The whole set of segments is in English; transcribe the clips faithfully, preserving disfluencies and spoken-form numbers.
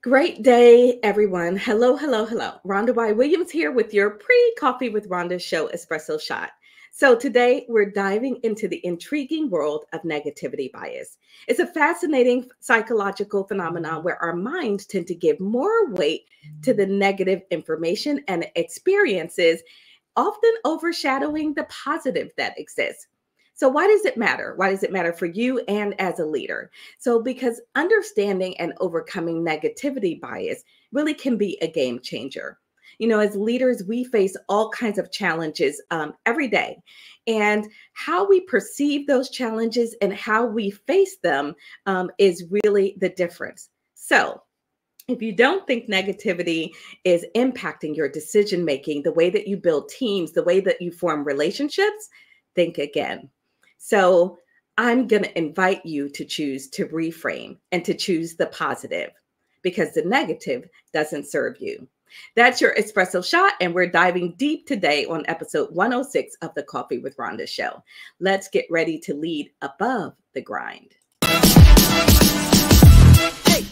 Great day, everyone. Hello, hello, hello. Rhonda Y. Williams here with your pre-Coffee with Rhonda show espresso shot. So today we're diving into the intriguing world of negativity bias. It's a fascinating psychological phenomenon where our minds tend to give more weight to the negative information and experiences, often overshadowing the positive that exists. So, why does it matter? Why does it matter for you and as a leader? So, because understanding and overcoming negativity bias really can be a game changer. You know, as leaders, we face all kinds of challenges um, every day. And how we perceive those challenges and how we face them um, is really the difference. So, if you don't think negativity is impacting your decision making, the way that you build teams, the way that you form relationships, think again. So I'm going to invite you to choose to reframe and to choose the positive because the negative doesn't serve you. That's your espresso shot, and we're diving deep today on episode one oh six of the Coffee with Rhonda show. Let's get ready to lead above the grind. Hey.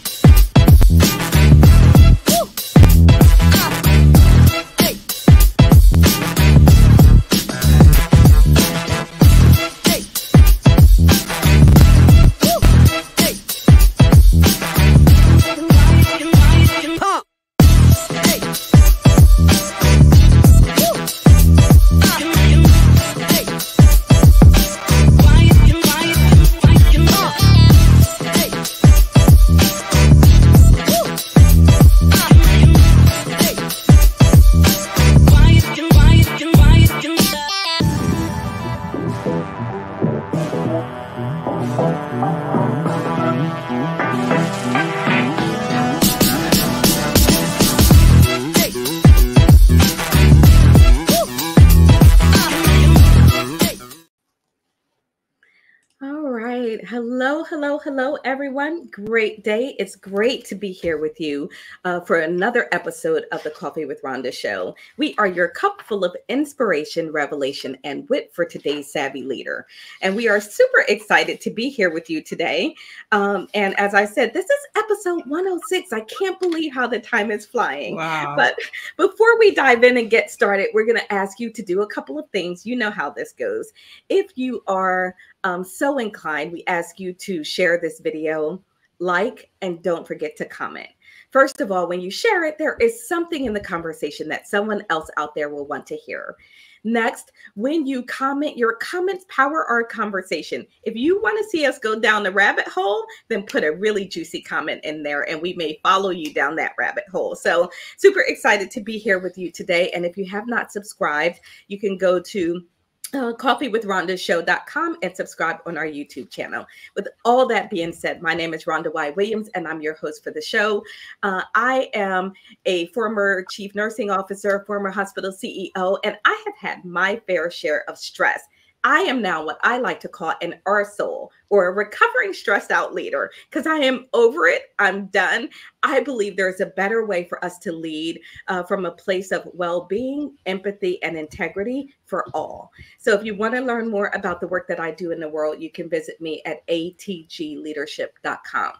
Hello, hello, hello, everyone. Great day. It's great to be here with you uh, for another episode of the Coffee with Rhonda show. We are your cup full of inspiration, revelation, and wit for today's savvy leader. And we are super excited to be here with you today. Um, and as I said, this is episode one oh six. I can't believe how the time is flying. Wow. But before we dive in and get started, we're going to ask you to do a couple of things. You know how this goes. If you are Um, so inclined, we ask you to share this video, like, and don't forget to comment. First of all, when you share it, there is something in the conversation that someone else out there will want to hear. Next, when you comment, your comments power our conversation. If you want to see us go down the rabbit hole, then put a really juicy comment in there and we may follow you down that rabbit hole. So super excited to be here with you today. And if you have not subscribed, you can go to Uh, coffee with rhonda show dot com and subscribe on our YouTube channel. With all that being said, my name is Rhonda Y. Williams and I'm your host for the show. Uh, I am a former chief nursing officer, former hospital C E O, and I have had my fair share of stress. I am now what I like to call an R S O L, or a recovering stressed out leader, because I am over it. I'm done. I believe there's a better way for us to lead uh, from a place of well-being, empathy, and integrity for all. So if you want to learn more about the work that I do in the world, you can visit me at a t g leadership dot com.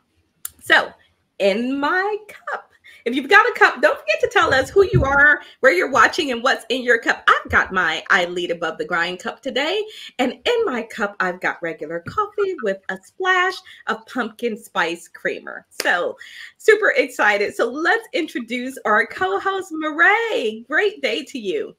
So in my cup, if you've got a cup, don't forget to tell us who you are, where you're watching, and what's in your cup. I've got my I Lead Above the Grind cup today. And in my cup, I've got regular coffee with a splash of pumpkin spice creamer. So super excited. So let's introduce our co-host, Mireille. Great day to you.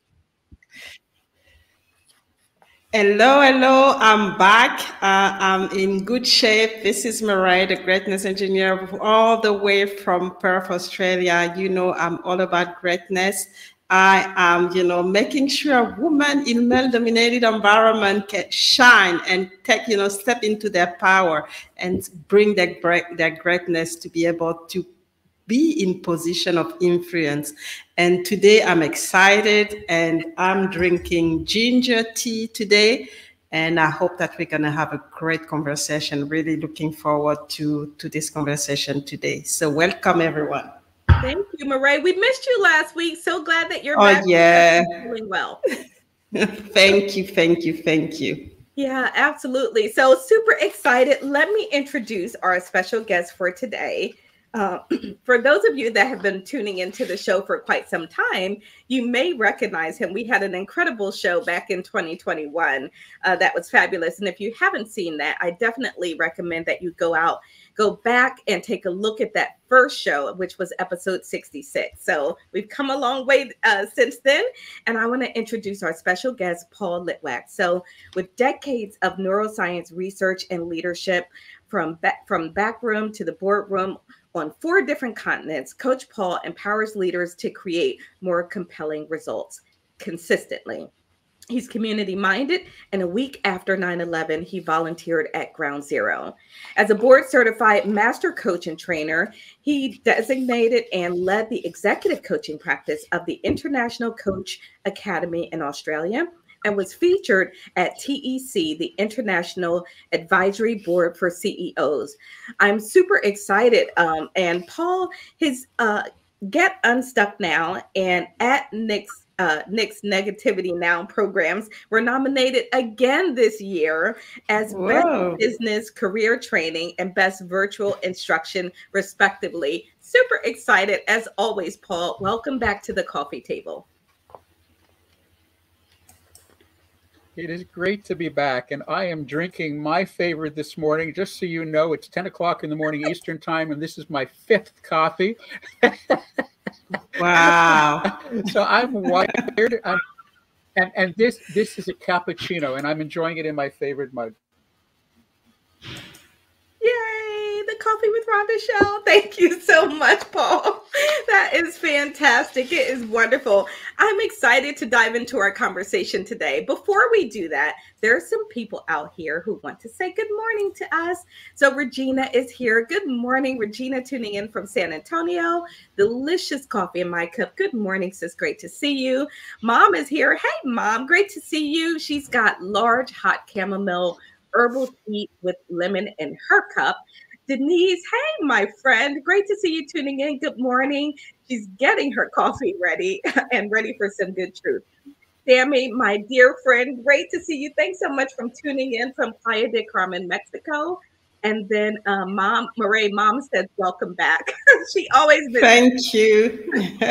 Hello, hello. I'm back. Uh, I'm in good shape. This is Mireille, the greatness engineer, all the way from Perth, Australia. You know, I'm all about greatness. I am, you know, making sure women in male-dominated environment can shine and take, you know, step into their power and bring their, their greatness to be able to be in position of influence. And today I'm excited and I'm drinking ginger tea today. And I hope that we're going to have a great conversation. Really looking forward to, to this conversation today. So welcome, everyone. Thank you, Mireille. We missed you last week. So glad that you're oh, back. Yeah. Doing well. Thank you, thank you, thank you. Yeah, absolutely. So super excited. Let me introduce our special guest for today. Uh, for those of you that have been tuning into the show for quite some time, you may recognize him. We had an incredible show back in twenty twenty-one uh, that was fabulous. And if you haven't seen that, I definitely recommend that you go out, go back and take a look at that first show, which was episode sixty-six. So we've come a long way uh, since then. And I want to introduce our special guest, Paul Litwack. So with decades of neuroscience research and leadership, from back, from backroom to the boardroom, on four different continents, Coach Paul empowers leaders to create more compelling results consistently. He's community minded, and a week after nine eleven, he volunteered at Ground Zero. As a board certified master coach and trainer, he designated and led the executive coaching practice of the International Coach Academy in Australia, and was featured at T E C, the International Advisory Board for C E Os. I'm super excited. Um, and Paul, his uh, Get Unstuck Now and at Nick's, uh, Nick's Negativity Now programs were nominated again this year as Whoa. Best Business Career Training and Best Virtual Instruction, respectively. Super excited as always, Paul. Welcome back to the coffee table. It is great to be back, and I am drinking my favorite this morning. Just so you know, it's ten o'clock in the morning Eastern time, and this is my fifth coffee. Wow. So I'm wired, I'm, and, and this, this is a cappuccino, and I'm enjoying it in my favorite mug. Yay, the coffee with Rhonda Shell. Thank you so much, Paul. That is fantastic. It is wonderful. I'm excited to dive into our conversation today. Before we do that, there are some people out here who want to say good morning to us. So Regina is here. Good morning, Regina, tuning in from San Antonio. Delicious coffee in my cup. Good morning, sis. Great to see you. Mom is here. Hey, Mom. Great to see you. She's got large hot chamomile herbal tea with lemon in her cup. Denise, hey, my friend. Great to see you tuning in. Good morning. She's getting her coffee ready and ready for some good truth. Sammy, my dear friend, great to see you. Thanks so much for tuning in from Playa del Carmen, Mexico. And then um, Mom, Marae, Mom says, welcome back. She always been. Thank you.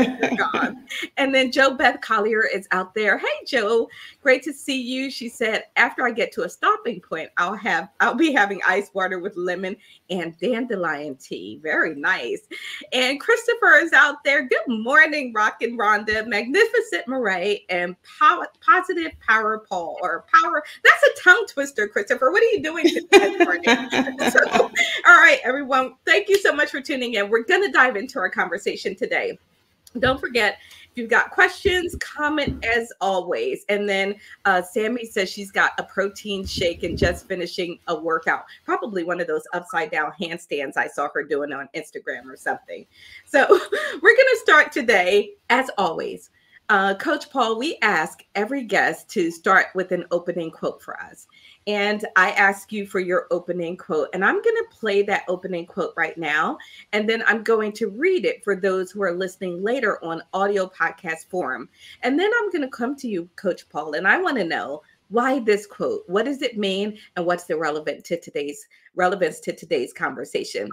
And then Joe Beth Collier is out there. Hey, Joe, great to see you. She said, after I get to a stopping point, I'll have, I'll be having ice water with lemon and dandelion tea. Very nice. And Christopher is out there. Good morning, Rockin' Rhonda, Magnificent Marae, and pow- Positive Power Paul, or Power. That's a tongue twister, Christopher. What are you doing this morning? So, all right, everyone, thank you so much for tuning in. We're going to dive into our conversation today. Don't forget, if you've got questions, comment as always. And then uh, Sammy says she's got a protein shake and just finishing a workout, probably one of those upside down handstands I saw her doing on Instagram or something. So we're going to start today, as always. Uh, Coach Paul, we ask every guest to start with an opening quote for us. And I ask you for your opening quote. And I'm going to play that opening quote right now. And then I'm going to read it for those who are listening later on audio podcast form. And then I'm going to come to you, Coach Paul, and I want to know why this quote. What does it mean? And what's the relevant to today's relevance to today's conversation?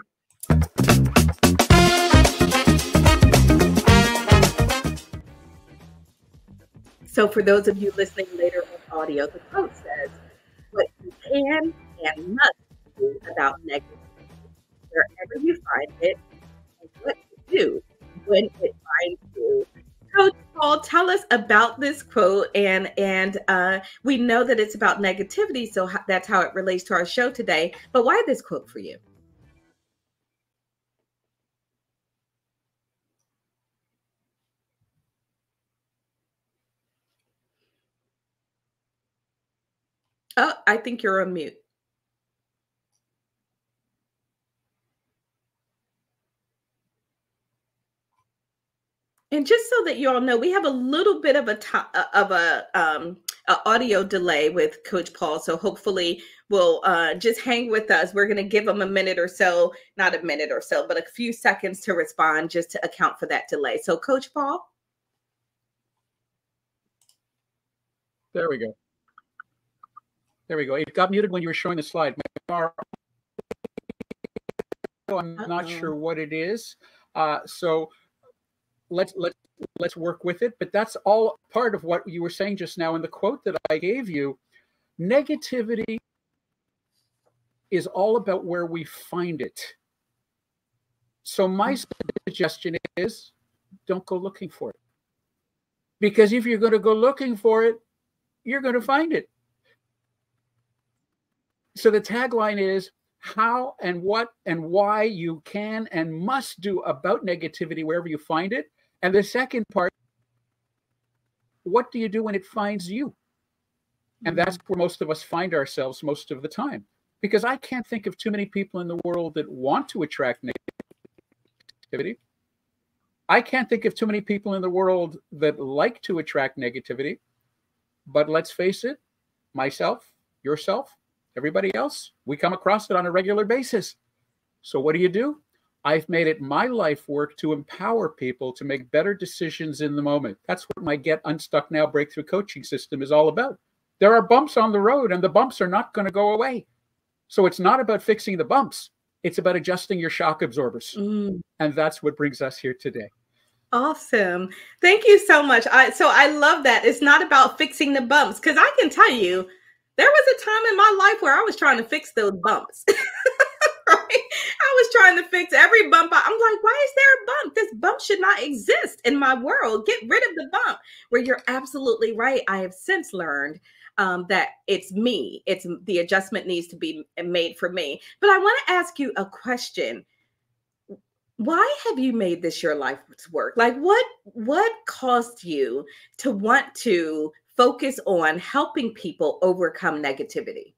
So for those of you listening later on audio, the quote says, what you can and must do about negativity, wherever you find it, and what to do when it finds you. Coach Paul, tell us about this quote, and and uh, we know that it's about negativity, so that's how it relates to our show today. But why this quote for you? Oh, I think you're on mute. And just so that you all know, we have a little bit of a of a, um, a audio delay with Coach Paul. So hopefully we'll uh, just hang with us. We're going to give him a minute or so, not a minute or so, but a few seconds to respond just to account for that delay. So Coach Paul. There we go. There we go. It got muted when you were showing the slide. I'm Uh-oh. not sure what it is. Uh, so let's let's let's work with it. But that's all part of what you were saying just now in the quote that I gave you. Negativity is all about where we find it. So my suggestion is, don't go looking for it. Because if you're going to go looking for it, you're going to find it. So the tagline is how and what and why you can and must do about negativity wherever you find it. And the second part, what do you do when it finds you? And that's where most of us find ourselves most of the time. Because I can't think of too many people in the world that want to attract negativity. I can't think of too many people in the world that like to attract negativity. But let's face it, myself, yourself, everybody else, we come across it on a regular basis. So what do you do? I've made it my life work to empower people to make better decisions in the moment. That's what my Get Unstuck Now breakthrough coaching system is all about. There are bumps on the road, and the bumps are not going to go away. So it's not about fixing the bumps. It's about adjusting your shock absorbers. Mm. And that's what brings us here today. Awesome. Thank you so much. I, so I love that. It's not about fixing the bumps, because I can tell you, there was a time in my life where I was trying to fix those bumps. Right? I was trying to fix every bump. I'm like, why is there a bump? This bump should not exist in my world. Get rid of the bump. Where you're absolutely right. I have since learned um, that it's me. It's the adjustment needs to be made for me. But I want to ask you a question. Why have you made this your life's work? Like what, what caused you to want to focus on helping people overcome negativity?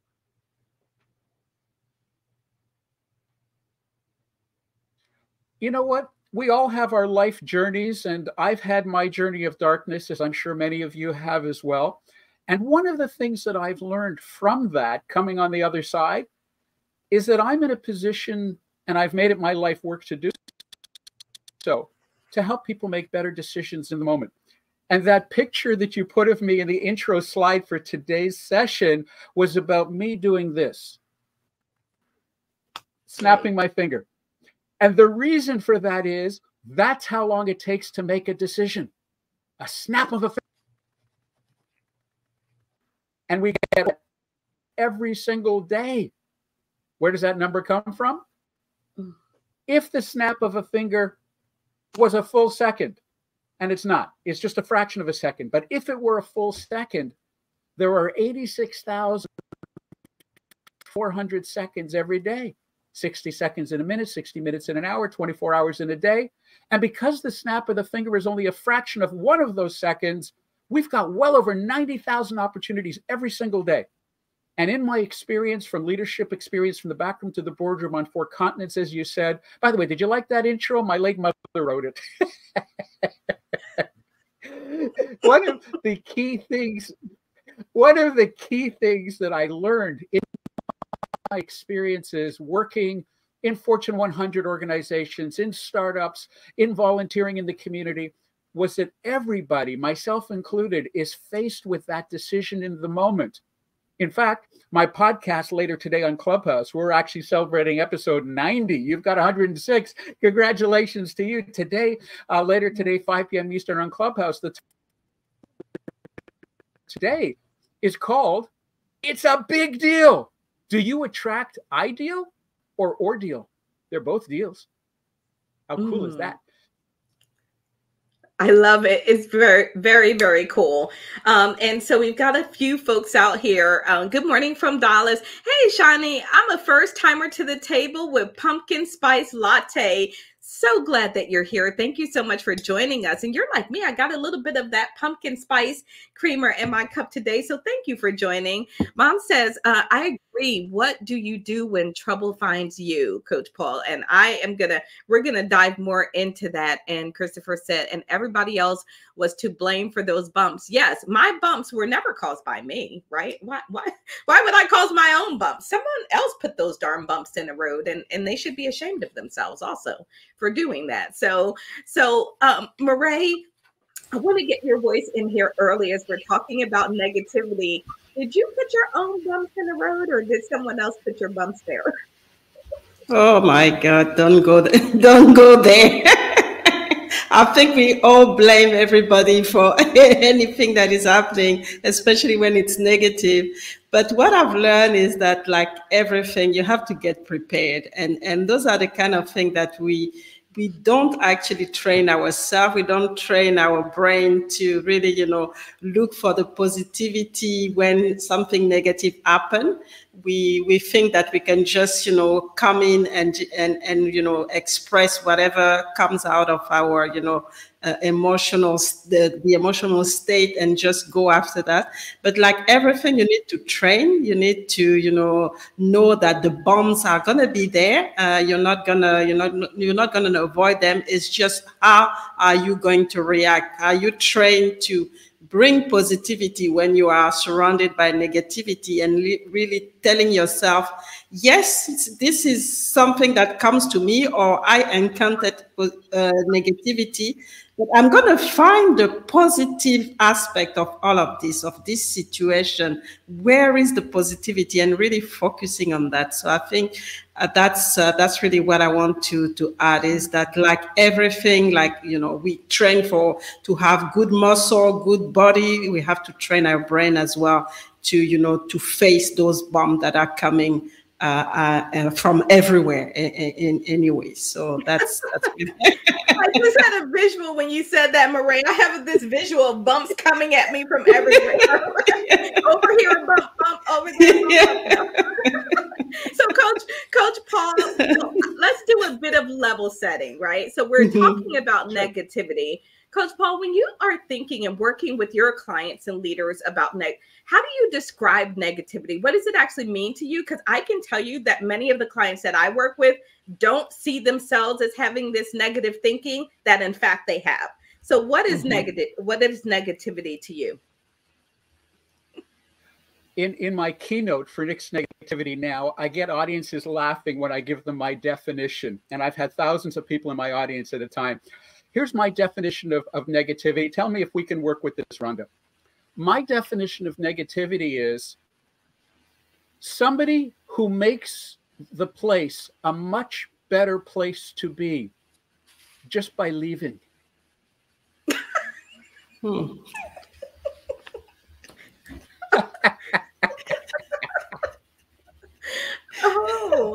You know what? We all have our life journeys, and I've had my journey of darkness, as I'm sure many of you have as well. And one of the things that I've learned from that, coming on the other side, is that I'm in a position, and I've made it my life work to do so, to help people make better decisions in the moment. And that picture that you put of me in the intro slide for today's session was about me doing this, snapping my finger. And the reason for that is that's how long it takes to make a decision. A snap of a finger. And we get it every single day. Where does that number come from? If the snap of a finger was a full second, and it's not, it's just a fraction of a second. But if it were a full second, there are eighty-six thousand four hundred seconds every day. sixty seconds in a minute, sixty minutes in an hour, twenty-four hours in a day. And because the snap of the finger is only a fraction of one of those seconds, we've got well over ninety thousand opportunities every single day. And in my experience, from leadership experience, from the backroom to the boardroom on four continents, as you said, by the way, did you like that intro? My late mother wrote it. One of the key things, one of the key things that I learned in my experiences working in Fortune one hundred organizations, in startups, in volunteering in the community, was that everybody, myself included, is faced with that decision in the moment. In fact, my podcast later today on Clubhouse, we're actually celebrating episode ninety. You've got one hundred six. Congratulations to you. Today, uh, later today, five p m Eastern on Clubhouse, the today is called It's a Big Deal. Do you attract ideal or ordeal? They're both deals. How cool mm. is that? I love it. It's very, very, very cool. Um, and so we've got a few folks out here. Um, good morning from Dallas. Hey, Shani, I'm a first timer to the table with pumpkin spice latte. So glad that you're here. Thank you so much for joining us. And you're like me, I got a little bit of that pumpkin spice creamer in my cup today. So thank you for joining. Mom says, uh, I agree. What do you do when trouble finds you, Coach Paul? And I am going to, we're going to dive more into that. And Christopher said, and everybody else was to blame for those bumps. Yes, my bumps were never caused by me, right? Why, why, why would I cause my own bumps? Someone else put those darn bumps in the road, and, and they should be ashamed of themselves also for doing that. So, so um, Marae, I want to get your voice in here early as we're talking about negativity. Did you put your own bumps in the road, or did someone else put your bumps there? Oh my God, don't go there. Don't go there. I think we all blame everybody for anything that is happening, especially when it's negative. But what I've learned is that, like everything, you have to get prepared. And, and those are the kind of things that we we don't actually train ourselves. We don't train our brain to really, you know, look for the positivity when something negative happens. We we think that we can just, you know, come in and and and you know, express whatever comes out of our, you know, uh, emotional the, the emotional state and just go after that. But like everything, you need to train. You need to, you know, know that the bombs are gonna be there. Uh, you're not gonna you're not you're not gonna avoid them. It's just how are you going to react? Are you trained to bring positivity when you are surrounded by negativity, and really telling yourself, yes, this is something that comes to me, or I encountered uh, negativity, but I'm going to find the positive aspect of all of this, of this situation. Where is the positivity? And really focusing on that. So I think uh, that's uh, that's really what I want to to add, is that like everything, like, you know, we train for to have good muscle, good body. We have to train our brain as well to, you know, to face those bombs that are coming uh, uh, uh, from everywhere in, in anyway. So that's, that's I just had a visual when you said that, Marae. I have this visual of bumps coming at me from everywhere. Over here, a bump, bump, over there. Yeah. So, Coach, Coach Paul, let's do a bit of level setting, right? So we're mm-hmm. talking about negativity. Coach Paul, when you are thinking and working with your clients and leaders about neg, how do you describe negativity? What does it actually mean to you? Because I can tell you that many of the clients that I work with don't see themselves as having this negative thinking that in fact they have. So what is mm-hmm. negative? What is negativity to you? In, in my keynote for Nix Negativity Now, I get audiences laughing when I give them my definition. And I've had thousands of people in my audience at a time. Here's my definition of, of negativity. Tell me if we can work with this, Rhonda. My definition of negativity is somebody who makes the place a much better place to be just by leaving. Hmm. Oh.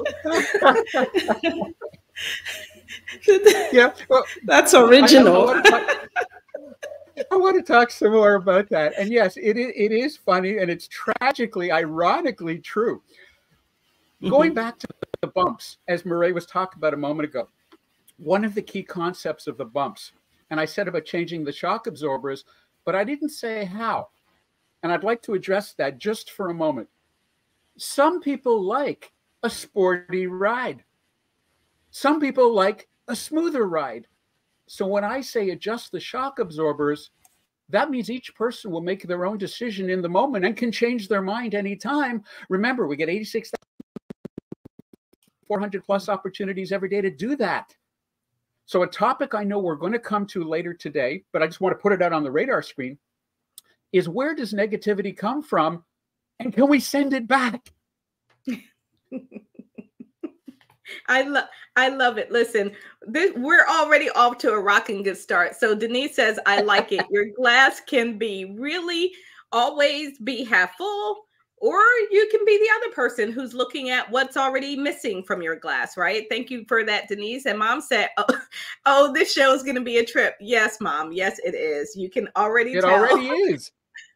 Yeah, well, that's original. I, I, talk, I want to talk some more about that. And yes, it is, it is funny, and it's tragically, ironically true. Mm-hmm. Going back to the bumps, as Marae was talking about a moment ago, one of the key concepts of the bumps, and I said about changing the shock absorbers, but I didn't say how. And I'd like to address that just for a moment. Some people like a sporty ride. Some people like a smoother ride. So when I say adjust the shock absorbers, that means each person will make their own decision in the moment and can change their mind anytime. Remember, we get eighty-six thousand four hundred plus opportunities every day to do that. So a topic I know we're going to come to later today, but I just want to put it out on the radar screen, is where does negativity come from, and can we send it back? I love I love it. Listen, this, we're already off to a rocking good start. So Denise says, I like it. Your glass can be really always be half full, or you can be the other person who's looking at what's already missing from your glass, right? Thank you for that, Denise. And Mom said, oh, oh this show is going to be a trip. Yes, Mom. Yes, it is. You can already it tell. It already is.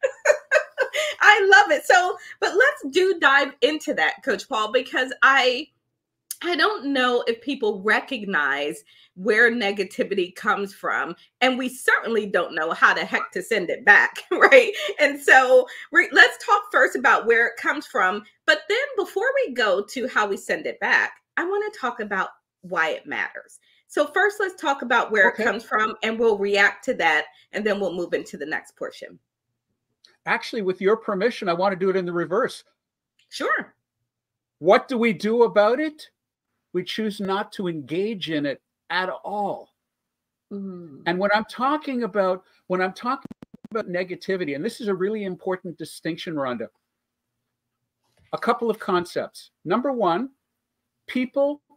I love it. So, but let's do dive into that, Coach Paul, because I I don't know if people recognize where negativity comes from, and we certainly don't know how the heck to send it back, right? And so we're, let's talk first about where it comes from. But then before we go to how we send it back, I want to talk about why it matters. So first, let's talk about where okay. it comes from, and we'll react to that, and then we'll move into the next portion. Actually, with your permission, I want to do it in the reverse. Sure. What do we do about it? We choose not to engage in it at all. Mm. And when I'm talking about when I'm talking about negativity, and this is a really important distinction, Rhonda, a couple of concepts. Number one, people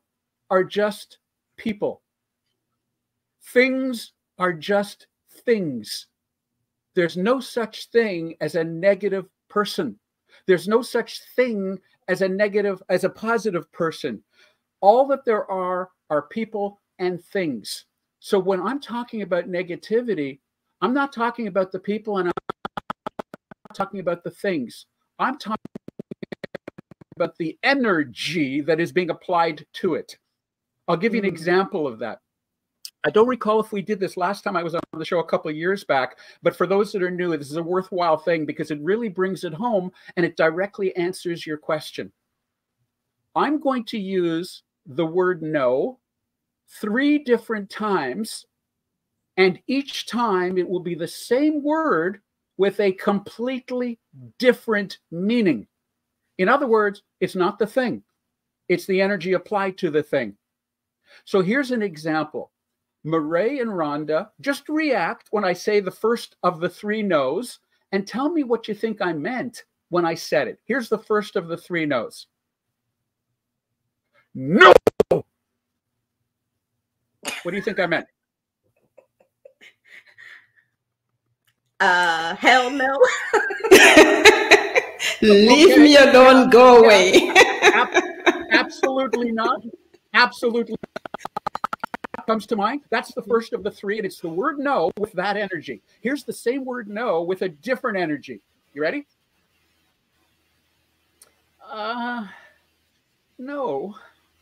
are just people. Things are just things. There's no such thing as a negative person. There's no such thing as a negative, as a positive person. All that there are are people and things. So when I'm talking about negativity, I'm not talking about the people and I'm not talking about the things. I'm talking about the energy that is being applied to it. I'll give you an example of that. I don't recall if we did this last time I was on the show a couple of years back, but for those that are new, this is a worthwhile thing because it really brings it home and it directly answers your question. I'm going to use the word no three different times, and each time it will be the same word with a completely different meaning. In other words, it's not the thing. It's the energy applied to the thing. So here's an example. Mireille and Rhonda, just react when I say the first of the three no's and tell me what you think I meant when I said it. Here's the first of the three no's. No! What do you think I meant? Uh, hell no. Leave Okay. me alone, go away. Ab- absolutely not. Absolutely not. Comes to mind. That's the first of the three, and it's the word no with that energy. Here's the same word no with a different energy. You ready? Uh, no.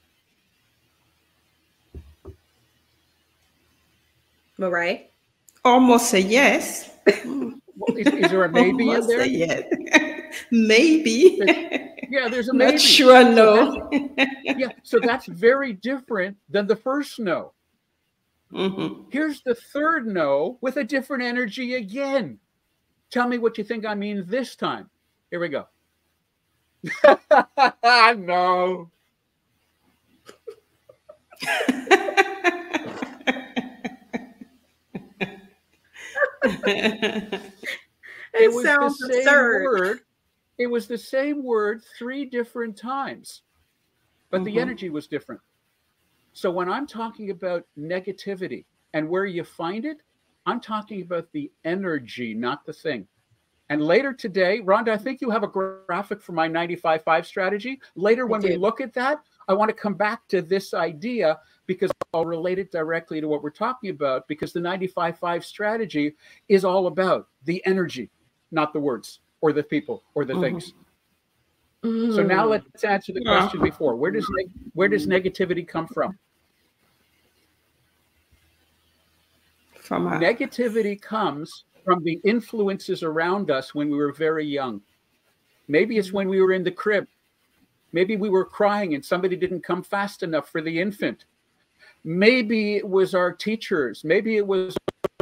Mireille? Almost a yes. Well, is, is there a maybe Almost in there? a yes. Maybe. Yeah, there's a Not maybe. sure, So no. that's- yeah, so that's very different than the first no. Mm-hmm. Here's the third no with a different energy again. Tell me what you think I mean this time. Here we go. No. It, It was sounds the same absurd. word. It was the same word three different times, but the Mhm. energy was different. So when I'm talking about negativity and where you find it, I'm talking about the energy, not the thing. And later today, Rhonda, I think you have a graphic for my ninety-five five strategy. Later, when we do. look at that, I want to come back to this idea because I'll relate it directly to what we're talking about, because the ninety-five five strategy is all about the energy, not the words or the people or the Mhm. things. So now let's answer the Yeah. question before. Where does neg- where does negativity come from? From a, Negativity comes from the influences around us when we were very young. Maybe it's when we were in the crib. Maybe we were crying and somebody didn't come fast enough for the infant. Maybe it was our teachers. Maybe it was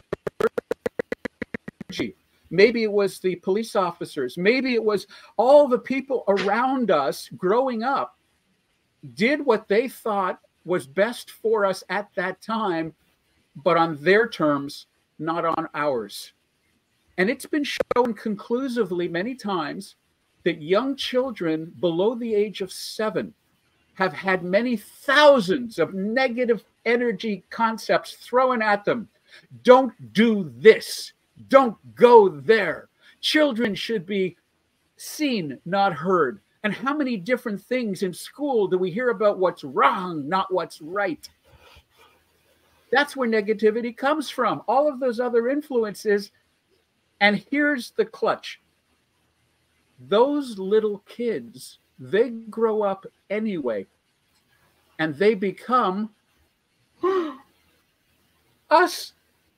maybe it was the police officers. Maybe it was all the people around us growing up did what they thought was best for us at that time, but on their terms, not on ours. And it's been shown conclusively many times that young children below the age of seven have had many thousands of negative energy concepts thrown at them. Don't do this. Don't go there. Children should be seen, not heard. And how many different things in school do we hear about what's wrong, not what's right? That's where negativity comes from. All of those other influences. And here's the clutch. Those little kids, they grow up anyway, and they become us.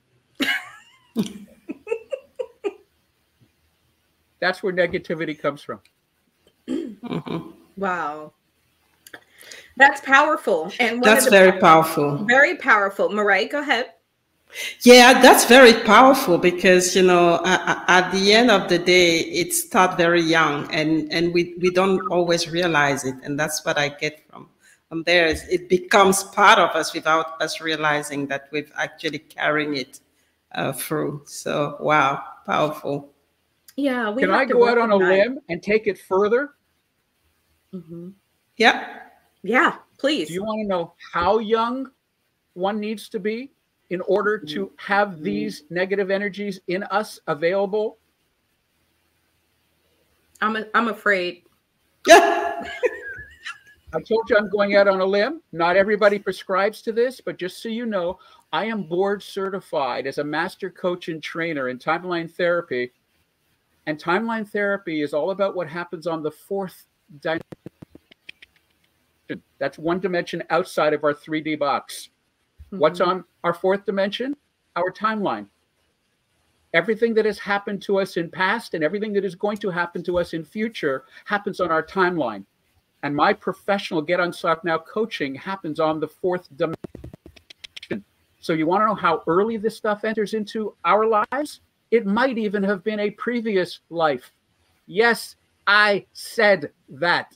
That's where negativity comes from. mm-hmm. Wow. That's powerful. And one That's of the very powerful. very powerful. Mireille, go ahead. Yeah, that's very powerful because, you know, uh, at the end of the day, it starts very young and, and we, we don't always realize it. And that's what I get from, from there. Is it becomes part of us without us realizing that we've actually carrying it uh, through. So, wow, powerful. Yeah. We Can have I to go out on a recognize- limb and take it further? Mhm. Yeah. Yeah, please. Do you want to know how young one needs to be in order to have these negative energies in us available? I'm a, I'm afraid. I told you I'm going out on a limb. Not everybody prescribes to this, but just so you know, I am board certified as a master coach and trainer in timeline therapy. And timeline therapy is all about what happens on the fourth dimension. That's one dimension outside of our three D box. Mm-hmm. What's on our fourth dimension? Our timeline. Everything that has happened to us in past and everything that is going to happen to us in future happens on our timeline. And my professional Get Unstuck Now coaching happens on the fourth dimension. So you want to know how early this stuff enters into our lives? It might even have been a previous life. Yes, I said that.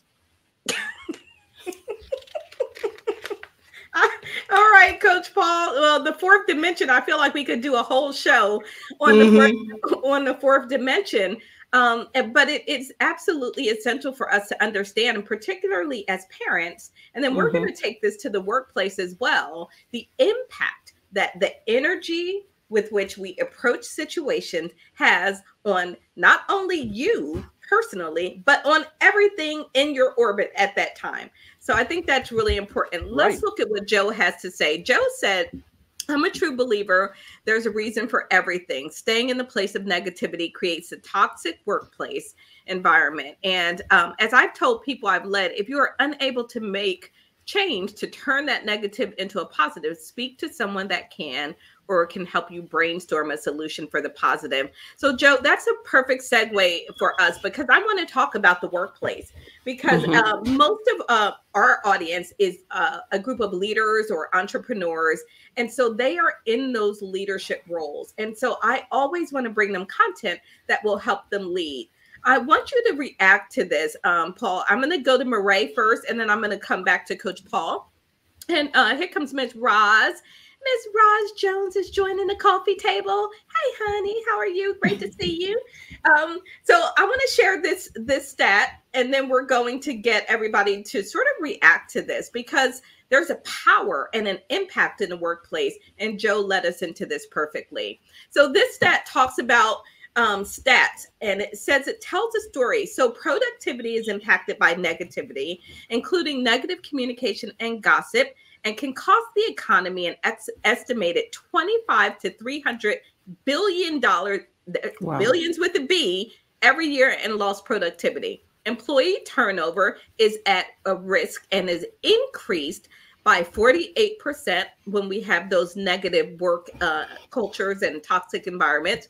All right, Coach Paul. Well, the fourth dimension, I feel like we could do a whole show on mm-hmm. the fourth, on the fourth dimension. Um, but it, it's absolutely essential for us to understand, and particularly as parents, and then we're mm-hmm. going to take this to the workplace as well, the impact that the energy with which we approach situations has on not only you personally, but on everything in your orbit at that time. So I think that's really important. Let's right. look at what Joe has to say. Joe said, I'm a true believer. There's a reason for everything. Staying in the place of negativity creates a toxic workplace environment. And um, as I've told people I've led, if you are unable to make change to turn that negative into a positive, speak to someone that can or can help you brainstorm a solution for the positive. So, Joe, that's a perfect segue for us because I want to talk about the workplace because mm-hmm. uh, most of uh, our audience is uh, a group of leaders or entrepreneurs. And so they are in those leadership roles. And so I always want to bring them content that will help them lead. I want you to react to this, um, Paul. I'm going to go to Marae first, and then I'm going to come back to Coach Paul. And uh, here comes Miss Roz. Miss Roz Jones is joining the coffee table. Hi, honey. How are you? Great to see you. Um, so I want to share this, this stat, and then we're going to get everybody to sort of react to this because there's a power and an impact in the workplace. And Joe led us into this perfectly. So this stat talks about um, stats, and it says it tells a story. So productivity is impacted by negativity, including negative communication and gossip, and can cost the economy an ex- estimated twenty-five to three hundred billion dollars, wow. billions with a B, every year in lost productivity. Employee turnover is at a risk and is increased by forty-eight percent when we have those negative work uh, cultures and toxic environments.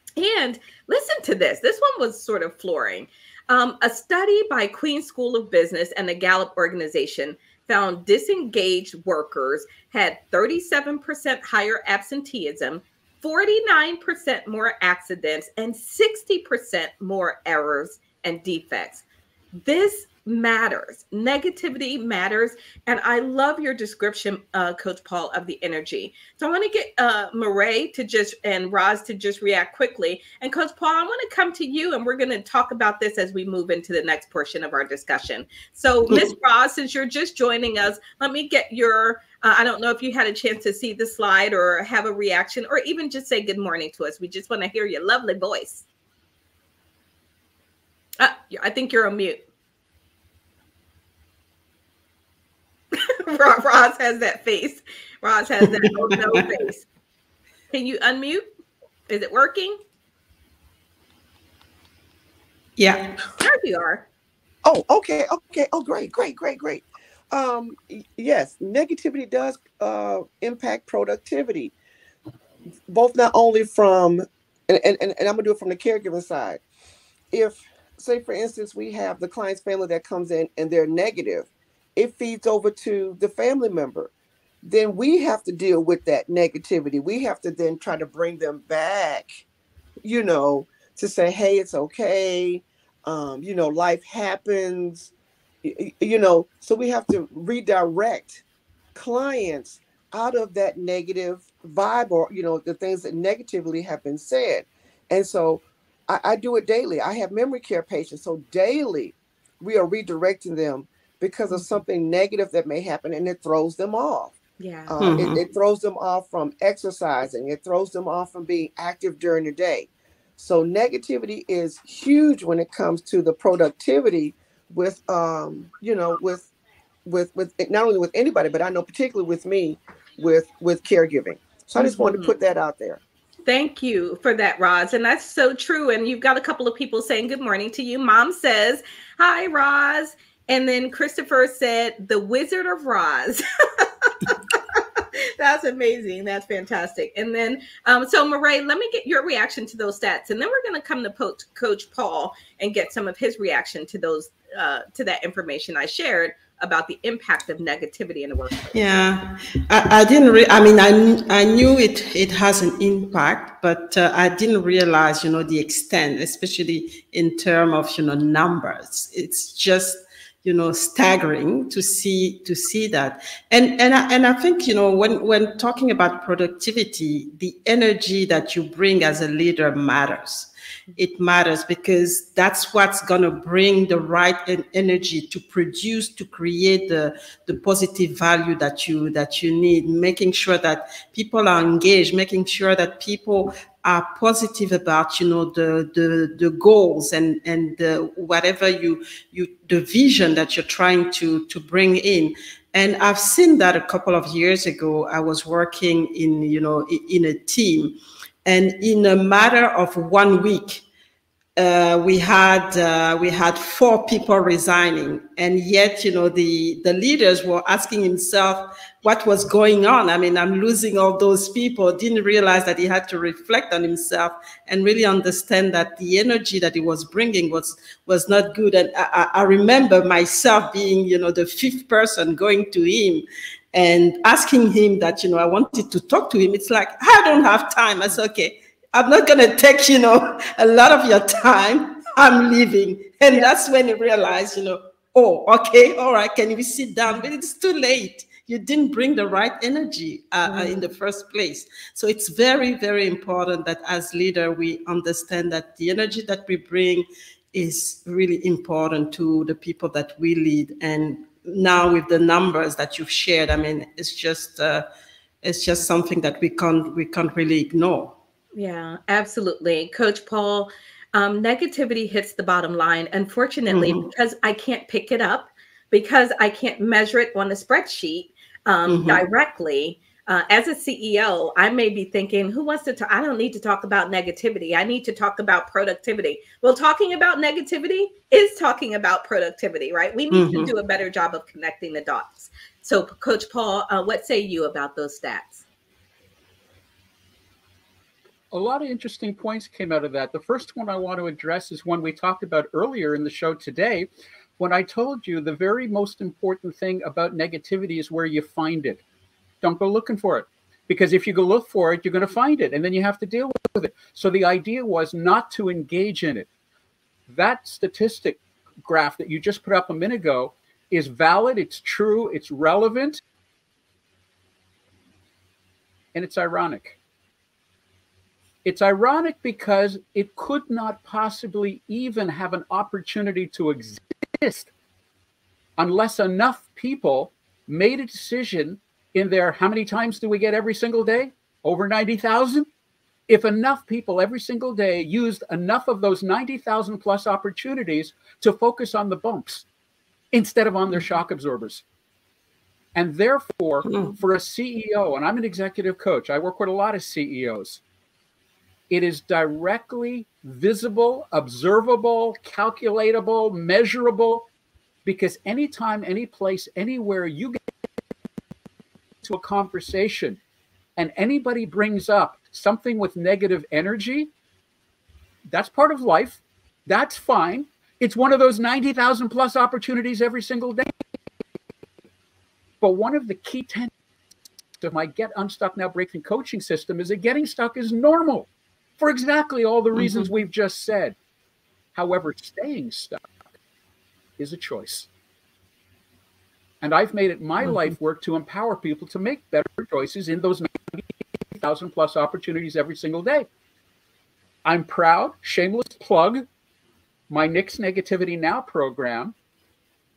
And listen to this. This one was sort of flooring. Um, a study by Queen's School of Business and the Gallup organization found disengaged workers had thirty-seven percent higher absenteeism, forty-nine percent more accidents, and sixty percent more errors and defects. This matters. Negativity matters. And I love your description, uh, Coach Paul, of the energy. So I want to get uh, Marae to just, and Roz to just react quickly. And Coach Paul, I want to come to you, and we're going to talk about this as we move into the next portion of our discussion. So Miz Roz, since you're just joining us, let me get your, uh, I don't know if you had a chance to see the slide or have a reaction, or even just say good morning to us. We just want to hear your lovely voice. Uh, I think you're on mute. Roz has that face. Roz has that oh no face. Can you unmute? Is it working? Yeah. There you are. Oh, okay. Okay. Oh, great, great, great, great. Um, yes, negativity does uh, impact productivity, both not only from, and, and, and I'm going to do it from the caregiving side. If, say, for instance, we have the client's family that comes in and they're negative, it feeds over to the family member. Then we have to deal with that negativity. We have to then try to bring them back, you know, to say, hey, it's okay. Um, you know, life happens, you, you know, so we have to redirect clients out of that negative vibe or, you know, the things that negatively have been said. And so I, I do it daily. I have memory care patients. So daily we are redirecting them because of something negative that may happen, and it throws them off. Yeah. Uh, Mhm. it, it throws them off from exercising. It throws them off from being active during the day. So negativity is huge when it comes to the productivity with, um, you know, with, with, with not only with anybody, but I know particularly with me, with, with caregiving. So I just wanted to put that out there. Thank you for that, Roz. And that's so true. And you've got a couple of people saying good morning to you. Mom says, hi, Roz. And then Christopher said, the Wizard of Roz. That's amazing. That's fantastic. And then, um, so Murray, let me get your reaction to those stats. And then we're going to come to po- Coach Paul and get some of his reaction to those, uh, to that information I shared about the impact of negativity in the workplace. Yeah, I, I didn't. Re- I mean, I I knew it it has an impact, but uh, I didn't realize, you know, the extent, especially in terms of, you know, numbers. It's just, you know, staggering to see to see that. And and I, and I think, you know, when when talking about productivity, the energy that you bring as a leader matters. It matters because that's what's going to bring the right energy to produce, to create the, the positive value that you that you need, making sure that people are engaged, making sure that people are positive about, you know, the the, the goals and and the, whatever you you the vision that you're trying to to bring in. And I've seen that a couple of years ago. I was working in, you know, in a team. And in a matter of one week, uh, we had uh, we had four people resigning, and yet, you know, the the leaders were asking himself what was going on. I mean, I'm losing all those people. Didn't realize that he had to reflect on himself and really understand that the energy that he was bringing was was not good. And I, I remember myself being, you know, the fifth person going to him and asking him that, you know, I wanted to talk to him. It's like, I don't have time. I said, okay, I'm not going to take, you know, a lot of your time. I'm leaving. And yeah. That's when he realized, you know, oh, okay, all right, can we sit down? But it's too late. You didn't bring the right energy uh, mm. in the first place. So it's very, very important that as leader, we understand that the energy that we bring is really important to the people that we lead. And now with the numbers that you've shared, I mean, it's just uh, it's just something that we can't we can't really ignore. Yeah, absolutely. Coach Paul, um, negativity hits the bottom line, unfortunately, mm-hmm. because I can't pick it up, because I can't measure it on a spreadsheet um, mm-hmm. directly. Uh, as a C E O, I may be thinking, who wants to talk? I don't need to talk about negativity. I need to talk about productivity. Well, talking about negativity is talking about productivity, right? We need mm-hmm. to do a better job of connecting the dots. So, Coach Paul, uh, what say you about those stats? A lot of interesting points came out of that. The first one I want to address is one we talked about earlier in the show today, when I told you the very most important thing about negativity is where you find it. Don't go looking for it, because if you go look for it, you're going to find it, and then you have to deal with it. So the idea was not to engage in it. That statistic graph that you just put up a minute ago is valid, it's true, it's relevant, and it's ironic. It's ironic because it could not possibly even have an opportunity to exist unless enough people made a decision in there. How many times do we get every single day? Over ninety thousand? If enough people every single day used enough of those ninety thousand plus opportunities to focus on the bumps instead of on their shock absorbers. And therefore, for a C E O, and I'm an executive coach, I work with a lot of C E Os, it is directly visible, observable, calculatable, measurable, because anytime, any place, anywhere you get to a conversation and anybody brings up something with negative energy, that's part of life. That's fine. It's one of those ninety thousand plus opportunities every single day. But one of the key tenets of my Get Unstuck Now Breakthrough coaching system is that getting stuck is normal for exactly all the reasons mm-hmm. we've just said. However, staying stuck is a choice. And I've made it my mm-hmm. life work to empower people to make better choices in those ninety thousand plus opportunities every single day. I'm proud, shameless plug, my Nix Negativity Now program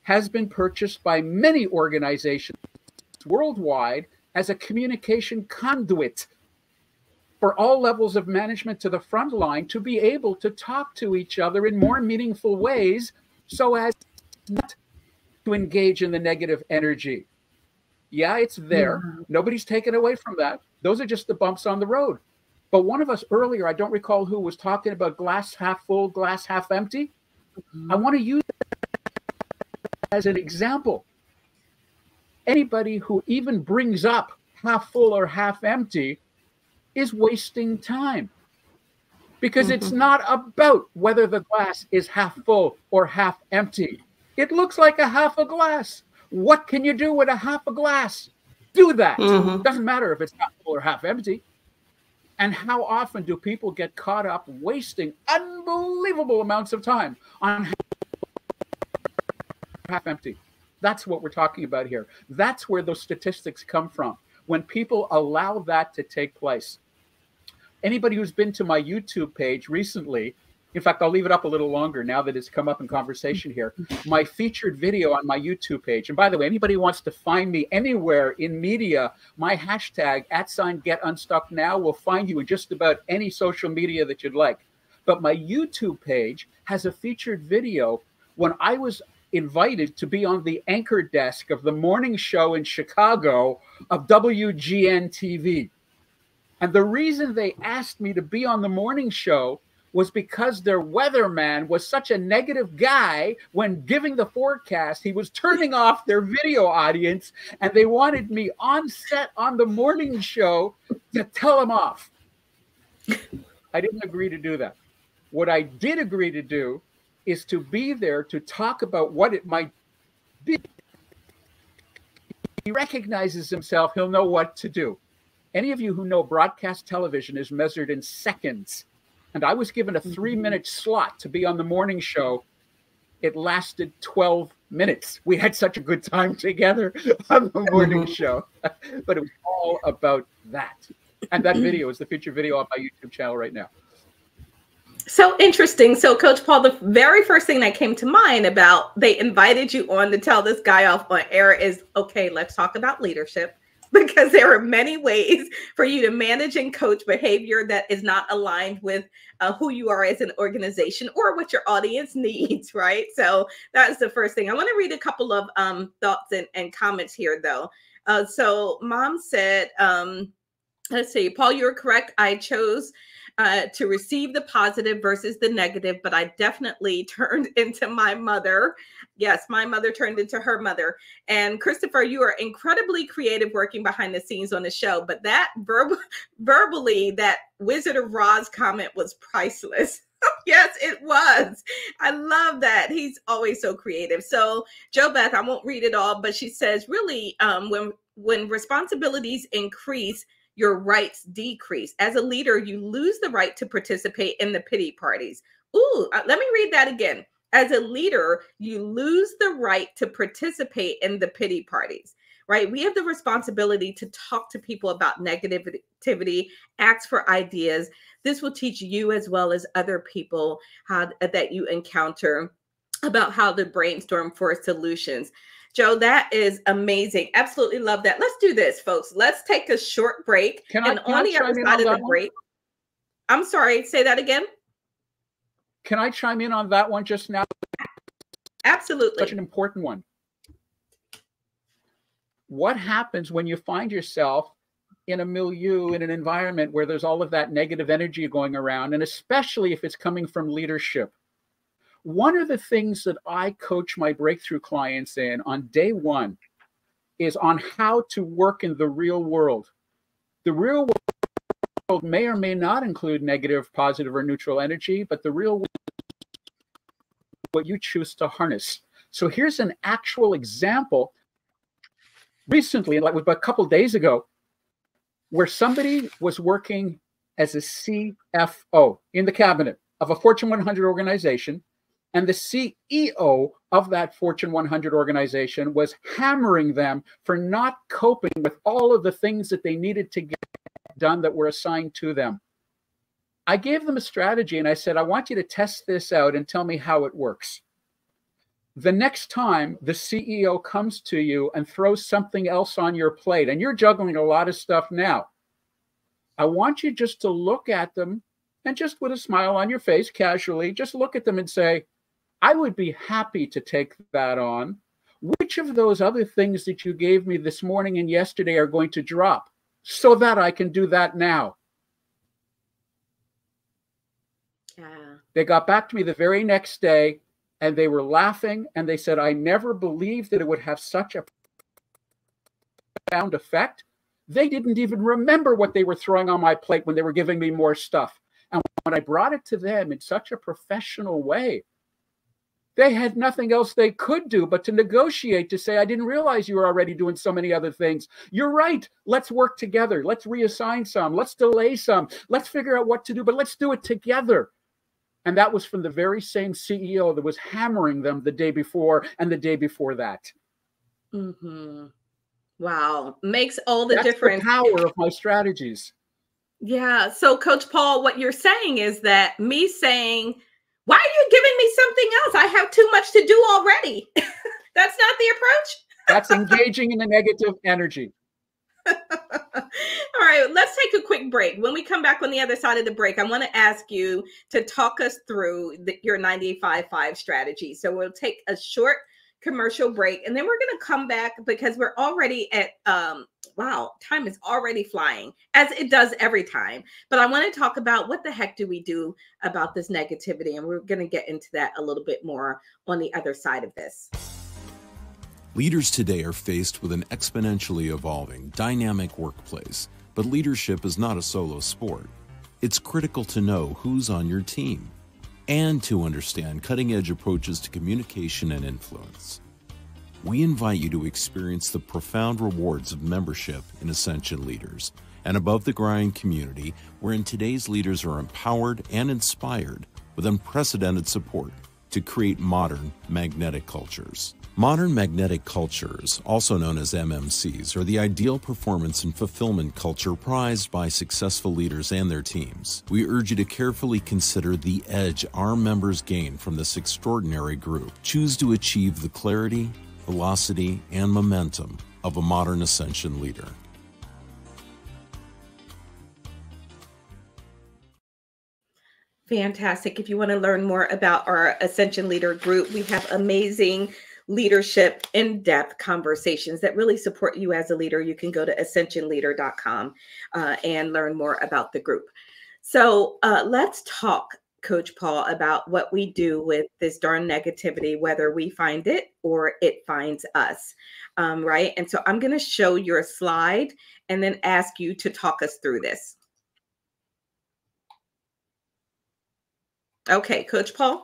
has been purchased by many organizations worldwide as a communication conduit for all levels of management to the front line to be able to talk to each other in more meaningful ways so as not to engage in the negative energy. Yeah, it's there. Mm-hmm. Nobody's taken away from that. Those are just the bumps on the road. But one of us earlier, I don't recall who, was talking about glass half full, glass half empty. Mm-hmm. I want to use that as an example. Anybody who even brings up half full or half empty is wasting time, because mm-hmm. it's not about whether the glass is half full or half empty. It looks like a half a glass. What can you do with a half a glass? Do that. Mm-hmm. Doesn't matter if it's half full or half empty. And how often do people get caught up wasting unbelievable amounts of time on half empty? That's what we're talking about here. That's where those statistics come from. When people allow that to take place. Anybody who's been to my YouTube page recently, in fact, I'll leave it up a little longer now that it's come up in conversation here, my featured video on my YouTube page. And by the way, anybody who wants to find me anywhere in media, my hashtag at sign get unstuck now will find you in just about any social media that you'd like. But my YouTube page has a featured video when I was invited to be on the anchor desk of the morning show in Chicago of W G N T V. And the reason they asked me to be on the morning show was because their weatherman was such a negative guy when giving the forecast. He was turning off their video audience, and they wanted me on set on the morning show to tell him off. I didn't agree to do that. What I did agree to do is to be there to talk about what it might be. He recognizes himself, he'll know what to do. Any of you who know broadcast television is measured in seconds. And I was given a three-minute slot to be on the morning show. It lasted twelve minutes. We had such a good time together on the morning show. But it was all about that. And that video is the featured video on my YouTube channel right now. So interesting. So Coach Paul, the very first thing that came to mind about they invited you on to tell this guy off on air is, okay, let's talk about leadership, because there are many ways for you to manage and coach behavior that is not aligned with uh, who you are as an organization or what your audience needs, right? So that's the first thing. I want to read a couple of um, thoughts and, and comments here, though. Uh, so Mom said, um, let's see, Paul, you're correct. I chose Uh, to receive the positive versus the negative, but I definitely turned into my mother. Yes, my mother turned into her mother. And Christopher, you are incredibly creative working behind the scenes on the show, but that verb verbally, that Wizard of Oz comment was priceless. Yes, it was. I love that. He's always so creative. So Jo Beth, I won't read it all, but she says, really, um, when, when responsibilities increase, your rights decrease. As a leader, you lose the right to participate in the pity parties. Ooh, uh, let me read that again. As a leader, you lose the right to participate in the pity parties, right? We have the responsibility to talk to people about negativity, ask for ideas. This will teach you as well as other people how that you encounter about how to brainstorm for solutions. Jo, that is amazing. Absolutely love that. Let's do this, folks. Let's take a short break. Can I, and can on I the other chime in side on of that the one? break, I'm sorry, say that again. Can I chime in on that one just now? Absolutely. Such an important one. What happens when you find yourself in a milieu, in an environment where there's all of that negative energy going around, and especially if it's coming from leadership? One of the things that I coach my breakthrough clients in on day one is on how to work in the real world. The real world may or may not include negative, positive, or neutral energy, but the real world is what you choose to harness. So here's an actual example recently, like a couple days ago, where somebody was working as a C F O in the cabinet of a Fortune one hundred organization. And the C E O of that Fortune one hundred organization was hammering them for not coping with all of the things that they needed to get done that were assigned to them. I gave them a strategy and I said, I want you to test this out and tell me how it works. The next time the C E O comes to you and throws something else on your plate, and you're juggling a lot of stuff now, I want you just to look at them and just with a smile on your face, casually, just look at them and say, I would be happy to take that on. Which of those other things that you gave me this morning and yesterday are going to drop so that I can do that now? Yeah. They got back to me the very next day and they were laughing and they said, I never believed that it would have such a profound effect. They didn't even remember what they were throwing on my plate when they were giving me more stuff. And when I brought it to them in such a professional way, they had nothing else they could do but to negotiate, to say, I didn't realize you were already doing so many other things. You're right. Let's work together. Let's reassign some. Let's delay some. Let's figure out what to do, but let's do it together. And that was from the very same C E O that was hammering them the day before and the day before that. Mm-hmm. Wow. Makes all the That's difference. The power of my strategies. Yeah. So Coach Paul, what you're saying is that me saying, why are you giving me something else? I have too much to do already. That's not the approach. That's engaging in the negative energy. All right, let's take a quick break. When we come back on the other side of the break, I want to ask you to talk us through the, your ninety-five five strategy. So we'll take a short commercial break and then we're going to come back because we're already at, um, wow, time is already flying as it does every time. But I want to talk about what the heck do we do about this negativity? And we're going to get into that a little bit more on the other side of this. Leaders today are faced with an exponentially evolving, dynamic workplace, but leadership is not a solo sport. It's critical to know who's on your team and to understand cutting-edge approaches to communication and influence. We invite you to experience the profound rewards of membership in Ascension Leaders, an above-the-grind community wherein today's leaders are empowered and inspired with unprecedented support to create modern magnetic cultures. Modern magnetic cultures, also known as M M Cs, are the ideal performance and fulfillment culture prized by successful leaders and their teams. We urge you to carefully consider the edge our members gain from this extraordinary group. Choose to achieve the clarity, velocity, and momentum of a modern Ascension leader. Fantastic. If you want to learn more about our Ascension Leader group, we have amazing leadership in-depth conversations that really support you as a leader. You can go to ascension leader dot com uh, and learn more about the group. So uh, let's talk, Coach Paul, about what we do with this darn negativity, whether we find it or it finds us, um, right? And so I'm going to show your slide and then ask you to talk us through this. Okay, Coach Paul.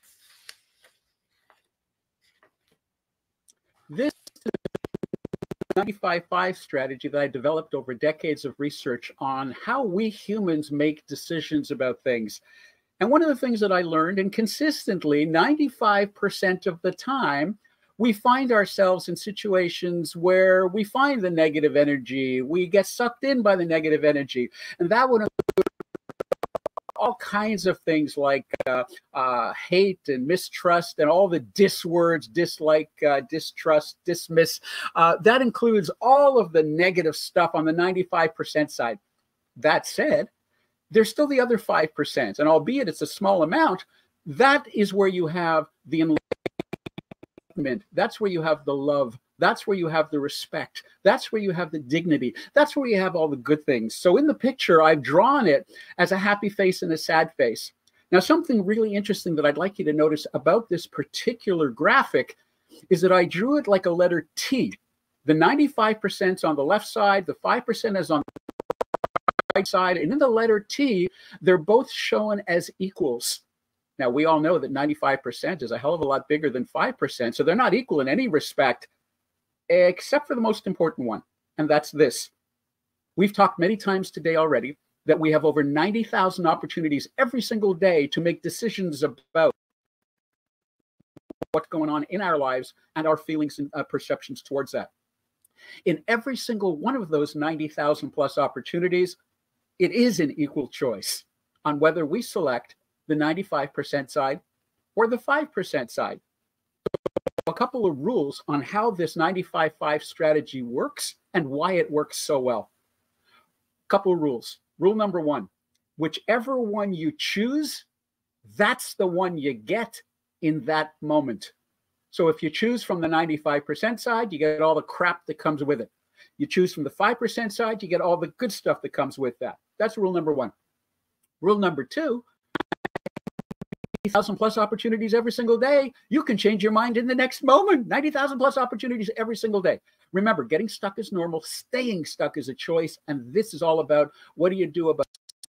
This is a ninety-five five strategy that I developed over decades of research on how we humans make decisions about things. And one of the things that I learned, and consistently ninety-five percent of the time, we find ourselves in situations where we find the negative energy, we get sucked in by the negative energy. And that would include all kinds of things like uh, uh, hate and mistrust and all the dis words, dislike, uh, distrust, dismiss. Uh, that includes all of the negative stuff on the ninety-five percent side. That said, there's still the other five percent. And albeit it's a small amount, that is where you have the enlightenment. That's where you have the love. That's where you have the respect. That's where you have the dignity. That's where you have all the good things. So in the picture, I've drawn it as a happy face and a sad face. Now, something really interesting that I'd like you to notice about this particular graphic is that I drew it like a letter T. The ninety-five percent is on the left side, the five percent is on the right side, and in the letter T, they're both shown as equals. Now, we all know that ninety-five percent is a hell of a lot bigger than five percent, so they're not equal in any respect, except for the most important one, and that's this. We've talked many times today already that we have over ninety thousand opportunities every single day to make decisions about what's going on in our lives and our feelings and uh, perceptions towards that. In every single one of those ninety thousand plus opportunities, it is an equal choice on whether we select the ninety-five percent side or the five percent side. couple of rules on how this ninety-five five strategy works and why it works so well. Couple of rules. Rule number one, whichever one you choose, that's the one you get in that moment. So if you choose from the ninety-five percent side, you get all the crap that comes with it. You choose from the five percent side, you get all the good stuff that comes with that. That's rule number one. Rule number two, ninety thousand plus opportunities every single day. You can change your mind in the next moment. ninety thousand plus opportunities every single day. Remember, getting stuck is normal. Staying stuck is a choice. And this is all about what do you do about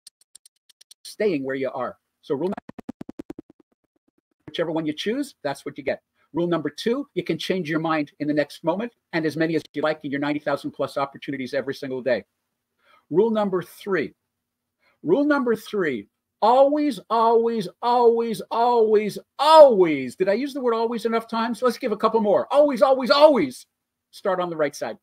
staying where you are. So rule number, whichever one you choose, that's what you get. Rule number two, you can change your mind in the next moment and as many as you like in your ninety thousand plus opportunities every single day. Rule number three. Rule number three, always, always, always, always, always. Did I use the word always enough times? Let's give a couple more. Always, always, always start on the right side.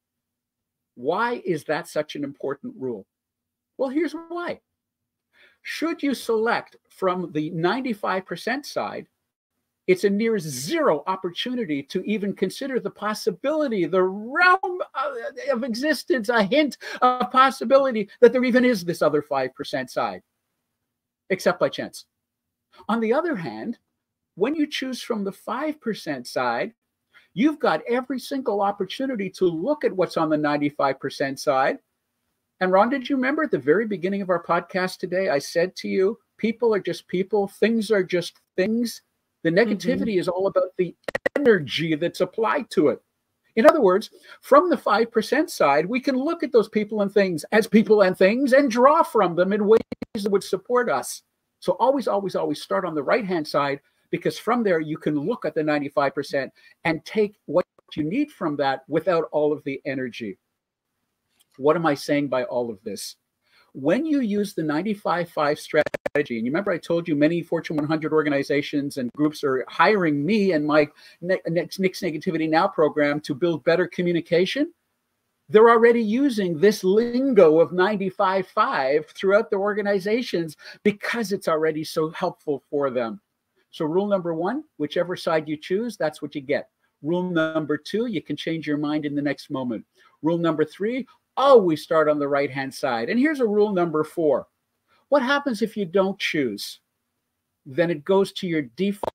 Why is that such an important rule? Well, here's why. Should you select from the ninety-five percent side, it's a near zero opportunity to even consider the possibility, the realm of existence, a hint of possibility that there even is this other five percent side, except by chance. On the other hand, when you choose from the five percent side, you've got every single opportunity to look at what's on the ninety-five percent side. And Ron, did you remember at the very beginning of our podcast today, I said to you, people are just people, things are just things. The negativity mm-hmm. is all about the energy that's applied to it. In other words, from the five percent side, we can look at those people and things as people and things and draw from them in ways that would support us. So always, always, always start on the right-hand side, because from there you can look at the ninety-five percent and take what you need from that without all of the energy. What am I saying by all of this? When you use the ninety-five five strategy, and you remember I told you many Fortune one hundred organizations and groups are hiring me and my Nix Negativity Now program to build better communication. They're already using this lingo of ninety-five five throughout their organizations because it's already so helpful for them. So rule number one, whichever side you choose, that's what you get. Rule number two, you can change your mind in the next moment. Rule number three, always start on the right-hand side. And here's a rule number four. What happens if you don't choose? Then it goes to your default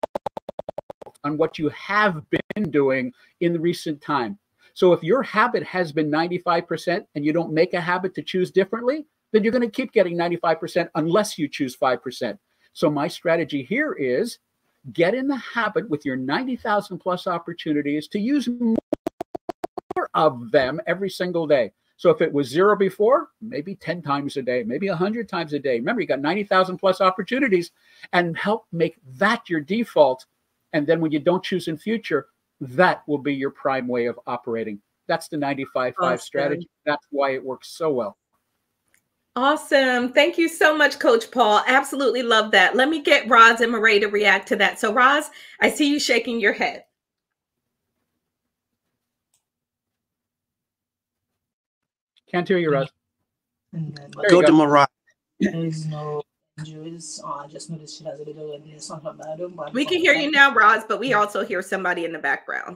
on what you have been doing in the recent time. So if your habit has been ninety-five percent and you don't make a habit to choose differently, then you're going to keep getting ninety-five percent unless you choose five percent. So my strategy here is get in the habit with your ninety thousand plus opportunities to use more of them every single day. So if it was zero before, maybe ten times a day, maybe one hundred times a day. Remember, you got ninety thousand plus opportunities, and help make that your default. And then when you don't choose in future, that will be your prime way of operating. That's the ninety-five five awesome. Strategy. That's why it works so well. Awesome. Thank you so much, Coach Paul. Absolutely love that. Let me get Roz and Marae to react to that. So Roz, I see you shaking your head. Can't hear you, Roz. Go to Marae. There's no injuries. Oh, I just noticed she has a little redness on her bottom. We can hear you now, Roz, but we also hear somebody in the background.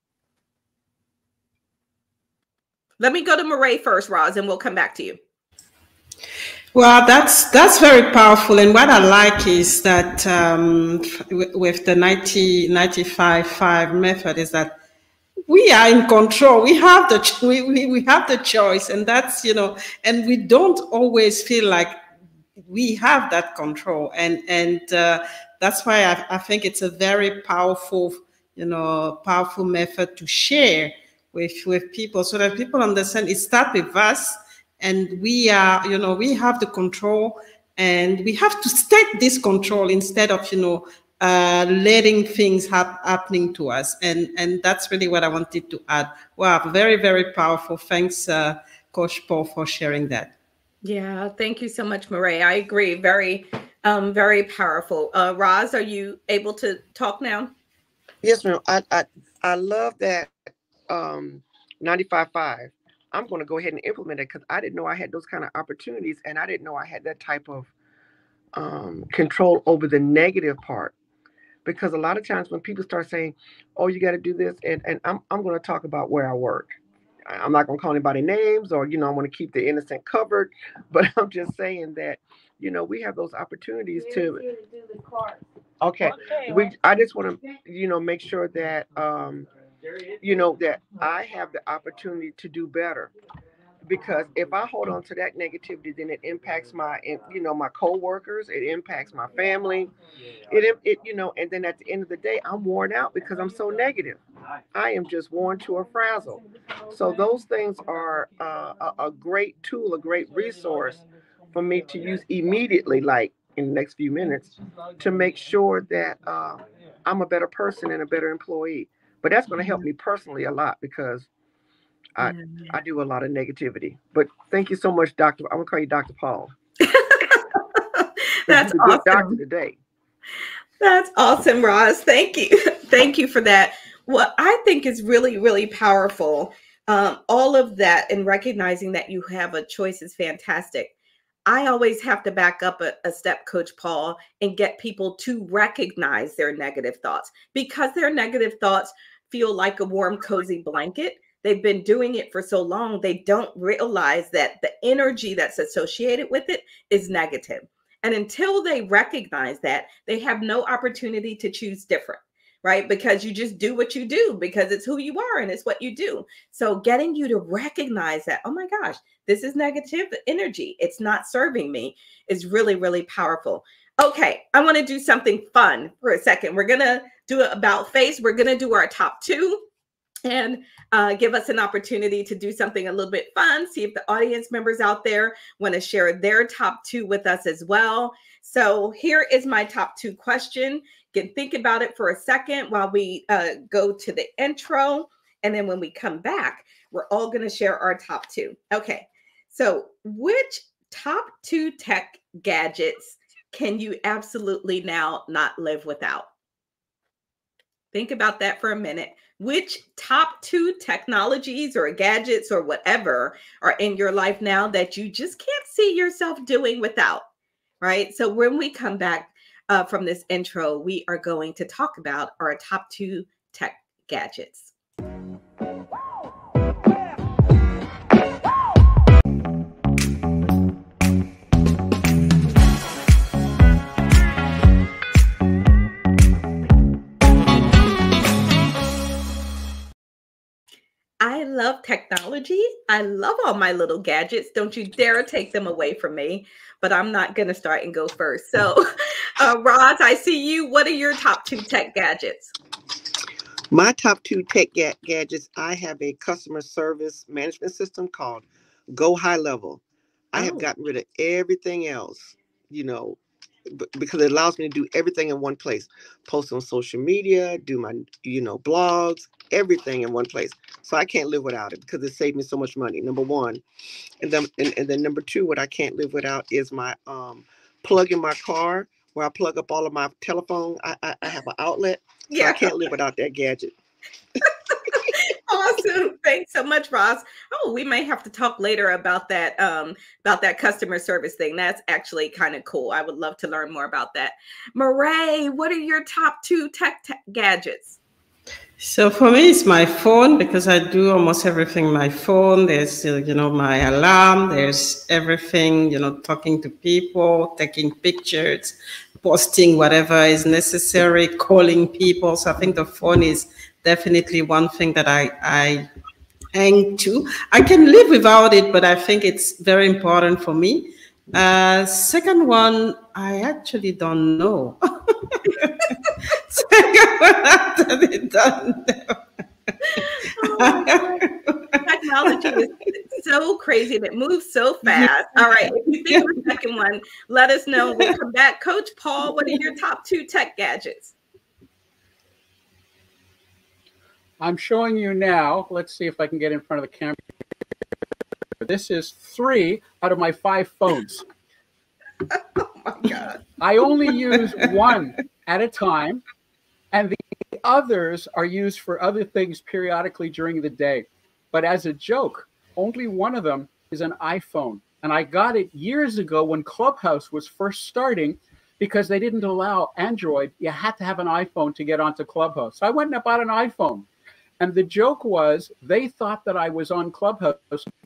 Let me go to Marae first, Roz, and we'll come back to you. Well, that's that's very powerful, and what I like is that um, with the ninety, ninety-five five method is that we are in control. We have the we, we, we have the choice, and that's, you know, and we don't always feel like we have that control, and and uh, that's why I, I think it's a very powerful, you know, powerful method to share with with people, so that people understand it starts with us, and we are, you know, we have the control, and we have to take this control instead of, you know, uh, letting things hap happening to us. And, and that's really what I wanted to add. Wow, very, very powerful. Thanks, uh, Coach Paul, for sharing that. Yeah, thank you so much, Marae. I agree. Very, um, very powerful. Uh, Roz, are you able to talk now? Yes, ma'am. I, I, I love that um, ninety-five five. I'm going to go ahead and implement it because I didn't know I had those kind of opportunities, and I didn't know I had that type of um, control over the negative part. because a lot of times when people start saying, oh, you got to do this, and, and I'm, I'm going to talk about where I work. I'm not going to call anybody names, or, you know, I want to keep the innocent covered, but I'm just saying that, you know, we have those opportunities to, okay, we, I just want to, you know, make sure that, um, you know, that I have the opportunity to do better. Because if I hold on to that negativity, then it impacts my, you know, my coworkers. It impacts my family. It, it, you know, and then at the end of the day, I'm worn out because I'm so negative. I am just worn to a frazzle. So those things are uh, a, a great tool, a great resource for me to use immediately, like in the next few minutes, to make sure that uh, I'm a better person and a better employee. But that's going to help me personally a lot, because I, I do a lot of negativity. But thank you so much, Doctor I'm going to call you Doctor Paul. That's a awesome. Good doctor today. That's awesome, Roz. Thank you. Thank you for that. What I think is really, really powerful, um, all of that, and recognizing that you have a choice is fantastic. I always have to back up a, a step, Coach Paul, and get people to recognize their negative thoughts, because their negative thoughts feel like a warm, cozy blanket. They've been doing it for so long, they don't realize that the energy that's associated with it is negative. And until they recognize that, they have no opportunity to choose different, right? Because you just do what you do, because it's who you are and it's what you do. So getting you to recognize that, oh my gosh, this is negative energy, it's not serving me, is really, really powerful. Okay, I want to do something fun for a second. We're going to do it about face. We're going to do our top two, and uh, give us an opportunity to do something a little bit fun. See if the audience members out there want to share their top two with us as well. So here is my top two question. Can think about it for a second while we uh, go to the intro. And then when we come back, we're all going to share our top two. Okay. So which top two tech gadgets can you absolutely now not live without? Think about that for a minute. Which top two technologies or gadgets or whatever are in your life now that you just can't see yourself doing without, right? So when we come back uh, from this intro, we are going to talk about our top two tech gadgets. I love technology. I love all my little gadgets. Don't you dare take them away from me, but I'm not going to start and go first. So, uh, Roz, I see you. What are your top two tech gadgets? My top two tech ga- gadgets, I have a customer service management system called Go High Level. I oh. have gotten rid of everything else, you know, because it allows me to do everything in one place. Post on social media, do my, you know, blogs, everything in one place. So I can't live without it because it saved me so much money, number one. And then, and, and then number two, what I can't live without is my um, plug in my car, where I plug up all of my telephone. I, I, I have an outlet, so yeah. I can't live without that gadget. Awesome. Thanks so much, Roz. Oh, we may have to talk later about that, um, about that customer service thing. That's actually kind of cool. I would love to learn more about that. Marae, what are your top two tech, tech gadgets? So for me, it's my phone, because I do almost everything on my phone. There's, uh, you know, my alarm, there's everything, you know, talking to people, taking pictures, posting whatever is necessary, calling people. So I think the phone is definitely one thing that I, I hang to. I can live without it, but I think it's very important for me. Uh, second one, I actually don't know. Second one, I actually don't know. Oh, technology is so crazy and it moves so fast. All right, if you think of the second one, let us know. We'll come back. Coach Paul, what are your top two tech gadgets? I'm showing you now. Let's see if I can get in front of the camera. This is three out of my five phones. Oh my God. I only use one at a time, and the others are used for other things periodically during the day. But as a joke, only one of them is an iPhone. And I got it years ago when Clubhouse was first starting, because they didn't allow Android. You had to have an iPhone to get onto Clubhouse. So I went and bought an iPhone. And the joke was they thought that I was on Clubhouse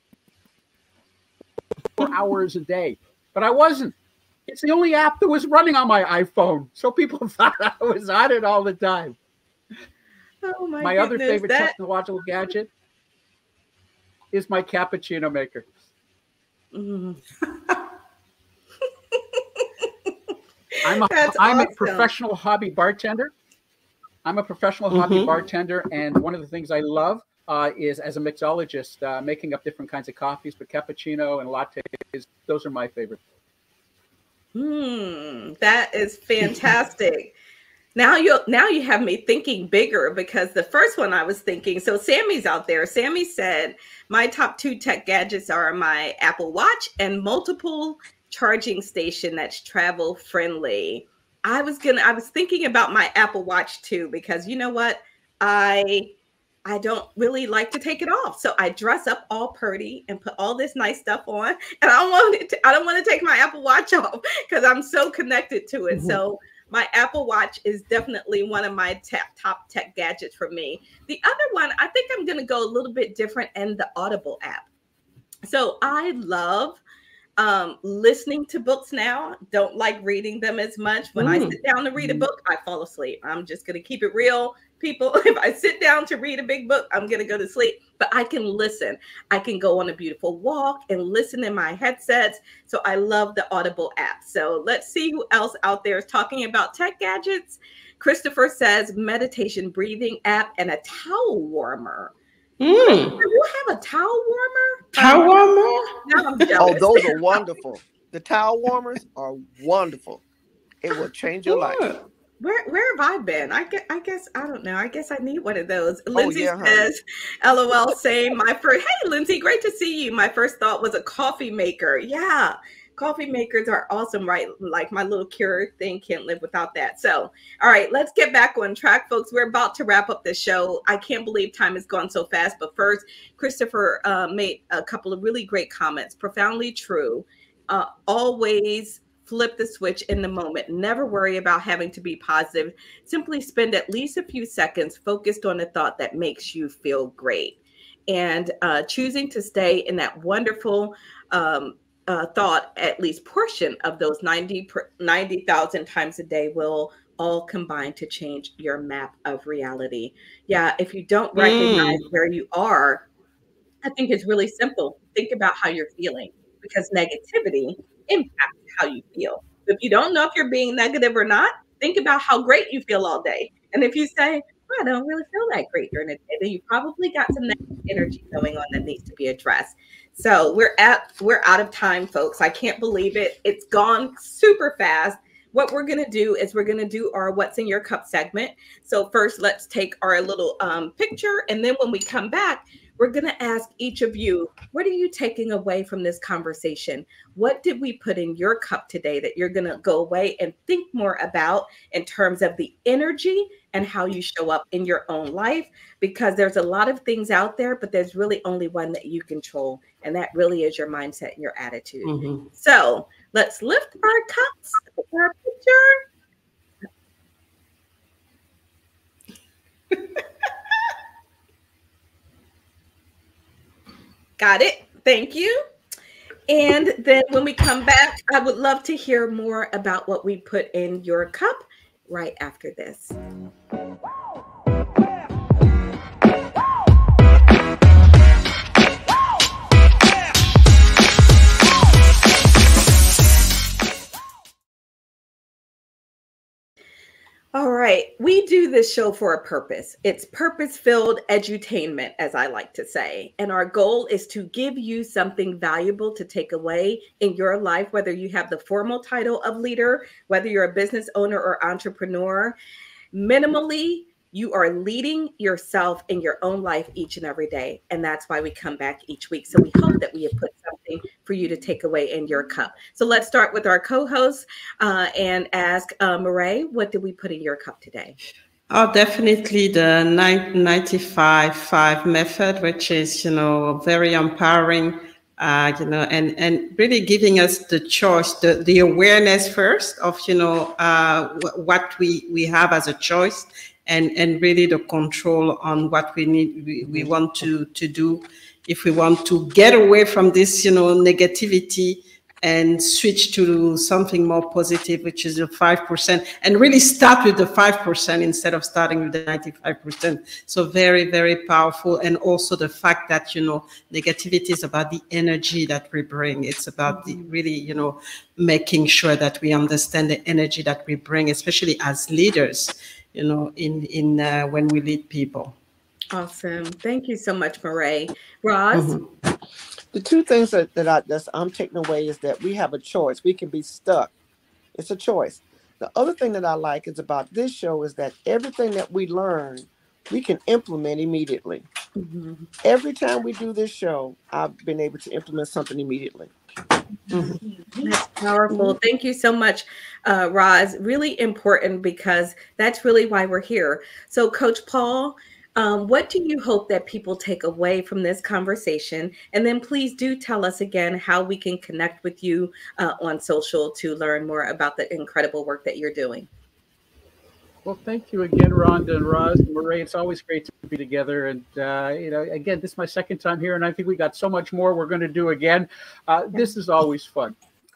for hours a day, but I wasn't. It's the only app that was running on my iPhone. So people thought I was on it all the time. Oh my, my goodness, other favorite that... technological gadget is my cappuccino maker. Mm. I'm a, That's I'm awesome. a professional hobby bartender. I'm a professional mm-hmm. hobby bartender, and one of the things I love uh, is, as a mixologist, uh, making up different kinds of coffees, but cappuccino and lattes, those are my favorite. Hmm, that is fantastic. Now you now you have me thinking bigger, because the first one I was thinking, so Sammy's out there. Sammy said, my top two tech gadgets are my Apple Watch and multiple charging station that's travel friendly. I was gonna I was thinking about my Apple Watch too, because you know what? I I don't really like to take it off. So I dress up all pretty and put all this nice stuff on. And I don't want it to, I don't want to take my Apple Watch off because I'm so connected to it. Mm-hmm. So my Apple Watch is definitely one of my top, top tech gadgets for me. The other one, I think I'm going to go a little bit different, in the Audible app. So I love um, listening to books now. Don't like reading them as much. When mm. I sit down to read a book, I fall asleep. I'm just going to keep it real, people. If I sit down to read a big book, I'm going to go to sleep. But I can listen. I can go on a beautiful walk and listen in my headsets. So I love the Audible app. So let's see who else out there is talking about tech gadgets. Christopher says meditation breathing app and a towel warmer. Mm. Do you have a towel warmer? Towel warmer? Now I'm jealous. Oh, those are wonderful. The towel warmers are wonderful. It will change your life. Where where have I been? I guess I guess I don't know. I guess I need one of those. Oh, Lindsay yeah, says, "L O L." Same. My first. Hey, Lindsay, great to see you. My first thought was a coffee maker. Yeah, coffee makers are awesome, right? Like my little Keurig thing, can't live without that. So, all right, let's get back on track, folks. We're about to wrap up the show. I can't believe time has gone so fast. But first, Christopher uh, made a couple of really great comments. Profoundly true. Uh, always flip the switch in the moment. Never worry about having to be positive. Simply spend at least a few seconds focused on a thought that makes you feel great. And uh, choosing to stay in that wonderful um, uh, thought, at least portion of those ninety thousand times a day, will all combine to change your map of reality. Yeah, if you don't recognize mm. where you are, I think it's really simple. Think about how you're feeling, because negativity impacts how you feel. If you don't know if you're being negative or not, think about how great you feel all day. And if you say, oh, I don't really feel that great during the day, then you probably got some negative energy going on that needs to be addressed. So we're at we're out of time, folks. I can't believe it. It's gone super fast. What we're going to do is we're going to do our What's in Your Cup segment. So first, let's take our little um, picture. And then when we come back, we're going to ask each of you, what are you taking away from this conversation? What did we put in your cup today that you're going to go away and think more about in terms of the energy and how you show up in your own life? Because there's a lot of things out there, but there's really only one that you control. And that really is your mindset and your attitude. Mm-hmm. So let's lift our cups with our picture. Got it. Thank you. And then when we come back, I would love to hear more about what we put in your cup right after this. All right. We do this show for a purpose. It's purpose-filled edutainment, as I like to say. And our goal is to give you something valuable to take away in your life, whether you have the formal title of leader, whether you're a business owner or entrepreneur. Minimally, you are leading yourself in your own life each and every day. And that's why we come back each week. So we hope that we have put something for you to take away in your cup. So let's start with our co-host uh, and ask uh, Marae, what did we put in your cup today? Oh, definitely the ninety-five five method, which is, you know, very empowering uh, you know, and, and really giving us the choice, the, the awareness first of, you know, uh, what we, we have as a choice, and, and really the control on what we need, we, we want to, to do. If we want to get away from this, you know, negativity and switch to something more positive, which is the five percent, and really start with the five percent instead of starting with the ninety-five percent. So very, very powerful. And also the fact that, you know, negativity is about the energy that we bring. It's about the really, you know, making sure that we understand the energy that we bring, especially as leaders, you know, in, in uh, when we lead people. Awesome. Thank you so much, Marae. Roz? Mm-hmm. The two things that, that I, that's, I'm taking away is that we have a choice. We can be stuck. It's a choice. The other thing that I like is about this show is that everything that we learn, we can implement immediately. Mm-hmm. Every time we do this show, I've been able to implement something immediately. Mm-hmm. That's powerful. Thank you so much, uh, Roz. Really important, because that's really why we're here. So, Coach Paul, Um, what do you hope that people take away from this conversation? And then please do tell us again how we can connect with you uh, on social to learn more about the incredible work that you're doing. Well, thank you again, Rhonda and Roz and Marae. It's always great to be together. And, uh, you know, again, this is my second time here, and I think we got so much more we're going to do again. Uh, this is always fun.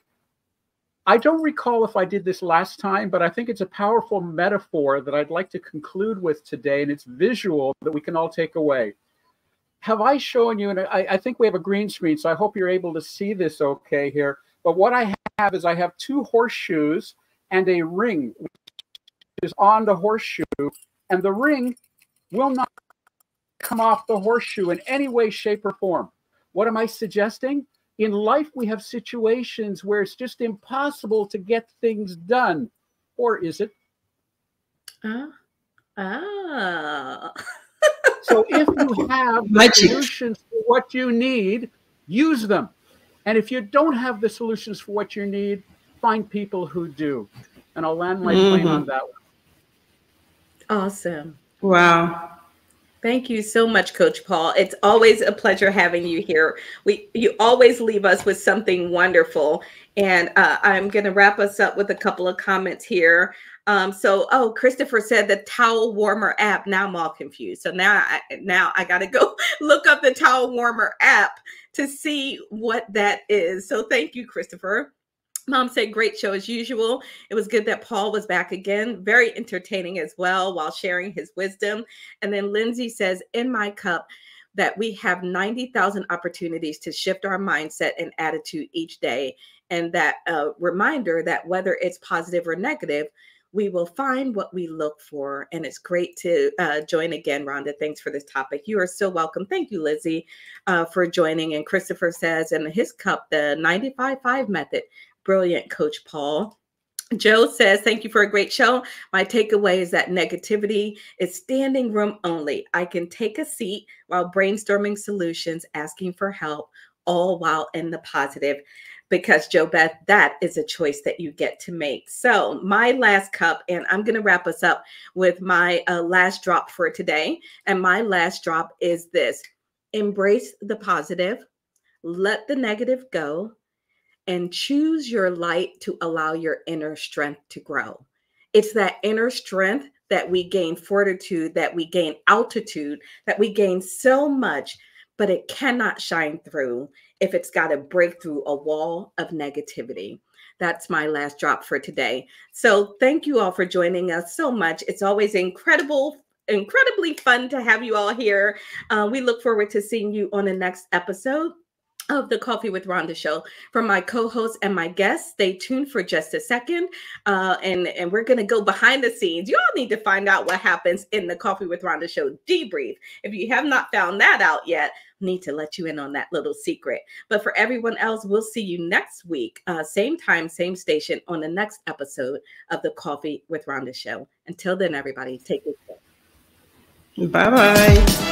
I don't recall if I did this last time, but I think it's a powerful metaphor that I'd like to conclude with today, and it's visual that we can all take away. Have I shown you, and I, I think we have a green screen, so I hope you're able to see this okay here. But what I have is I have two horseshoes and a ring, which is on the horseshoe, and the ring will not come off the horseshoe in any way, shape, or form. What am I suggesting? In life, we have situations where it's just impossible to get things done. Or is it? Uh, ah. So if you have the solutions for what you need, use them. And if you don't have the solutions for what you need, find people who do. And I'll land my mm-hmm. plane on that one. Awesome. Wow. Thank you so much, Coach Paul. It's always a pleasure having you here. We, you always leave us with something wonderful. And uh, I'm going to wrap us up with a couple of comments here. Um, so, oh, Christopher said the towel warmer app. Now I'm all confused. So now I, now I got to go look up the towel warmer app to see what that is. So thank you, Christopher. Mom said, great show as usual. It was good that Paul was back again. Very entertaining as well while sharing his wisdom. And then Lindsay says, in my cup, that we have ninety thousand opportunities to shift our mindset and attitude each day. And that uh, reminder that whether it's positive or negative, we will find what we look for. And it's great to uh, join again, Rhonda. Thanks for this topic. You are so welcome. Thank you, Lizzie, uh, for joining. And Christopher says, in his cup, the ninety-five five method. Brilliant, Coach Paul. Joe says, thank you for a great show. My takeaway is that negativity is standing room only. I can take a seat while brainstorming solutions, asking for help, all while in the positive. Because, Joe Beth, that is a choice that you get to make. So my last cup, and I'm going to wrap us up with my uh, last drop for today. And my last drop is this. Embrace the positive. Let the negative go. And choose your light to allow your inner strength to grow. It's that inner strength that we gain fortitude, that we gain altitude, that we gain so much, but it cannot shine through if it's got to break through a wall of negativity. That's my last drop for today. So thank you all for joining us so much. It's always incredible, incredibly fun to have you all here. Uh, we look forward to seeing you on the next episode of the Coffee with Rhonda show. From my co-host and my guests, stay tuned for just a second. Uh, and, and we're going to go behind the scenes. You all need to find out what happens in the Coffee with Rhonda show debrief. If you have not found that out yet, I need to let you in on that little secret. But for everyone else, we'll see you next week. Uh, same time, same station on the next episode of the Coffee with Rhonda show. Until then, everybody, take good care. Bye-bye.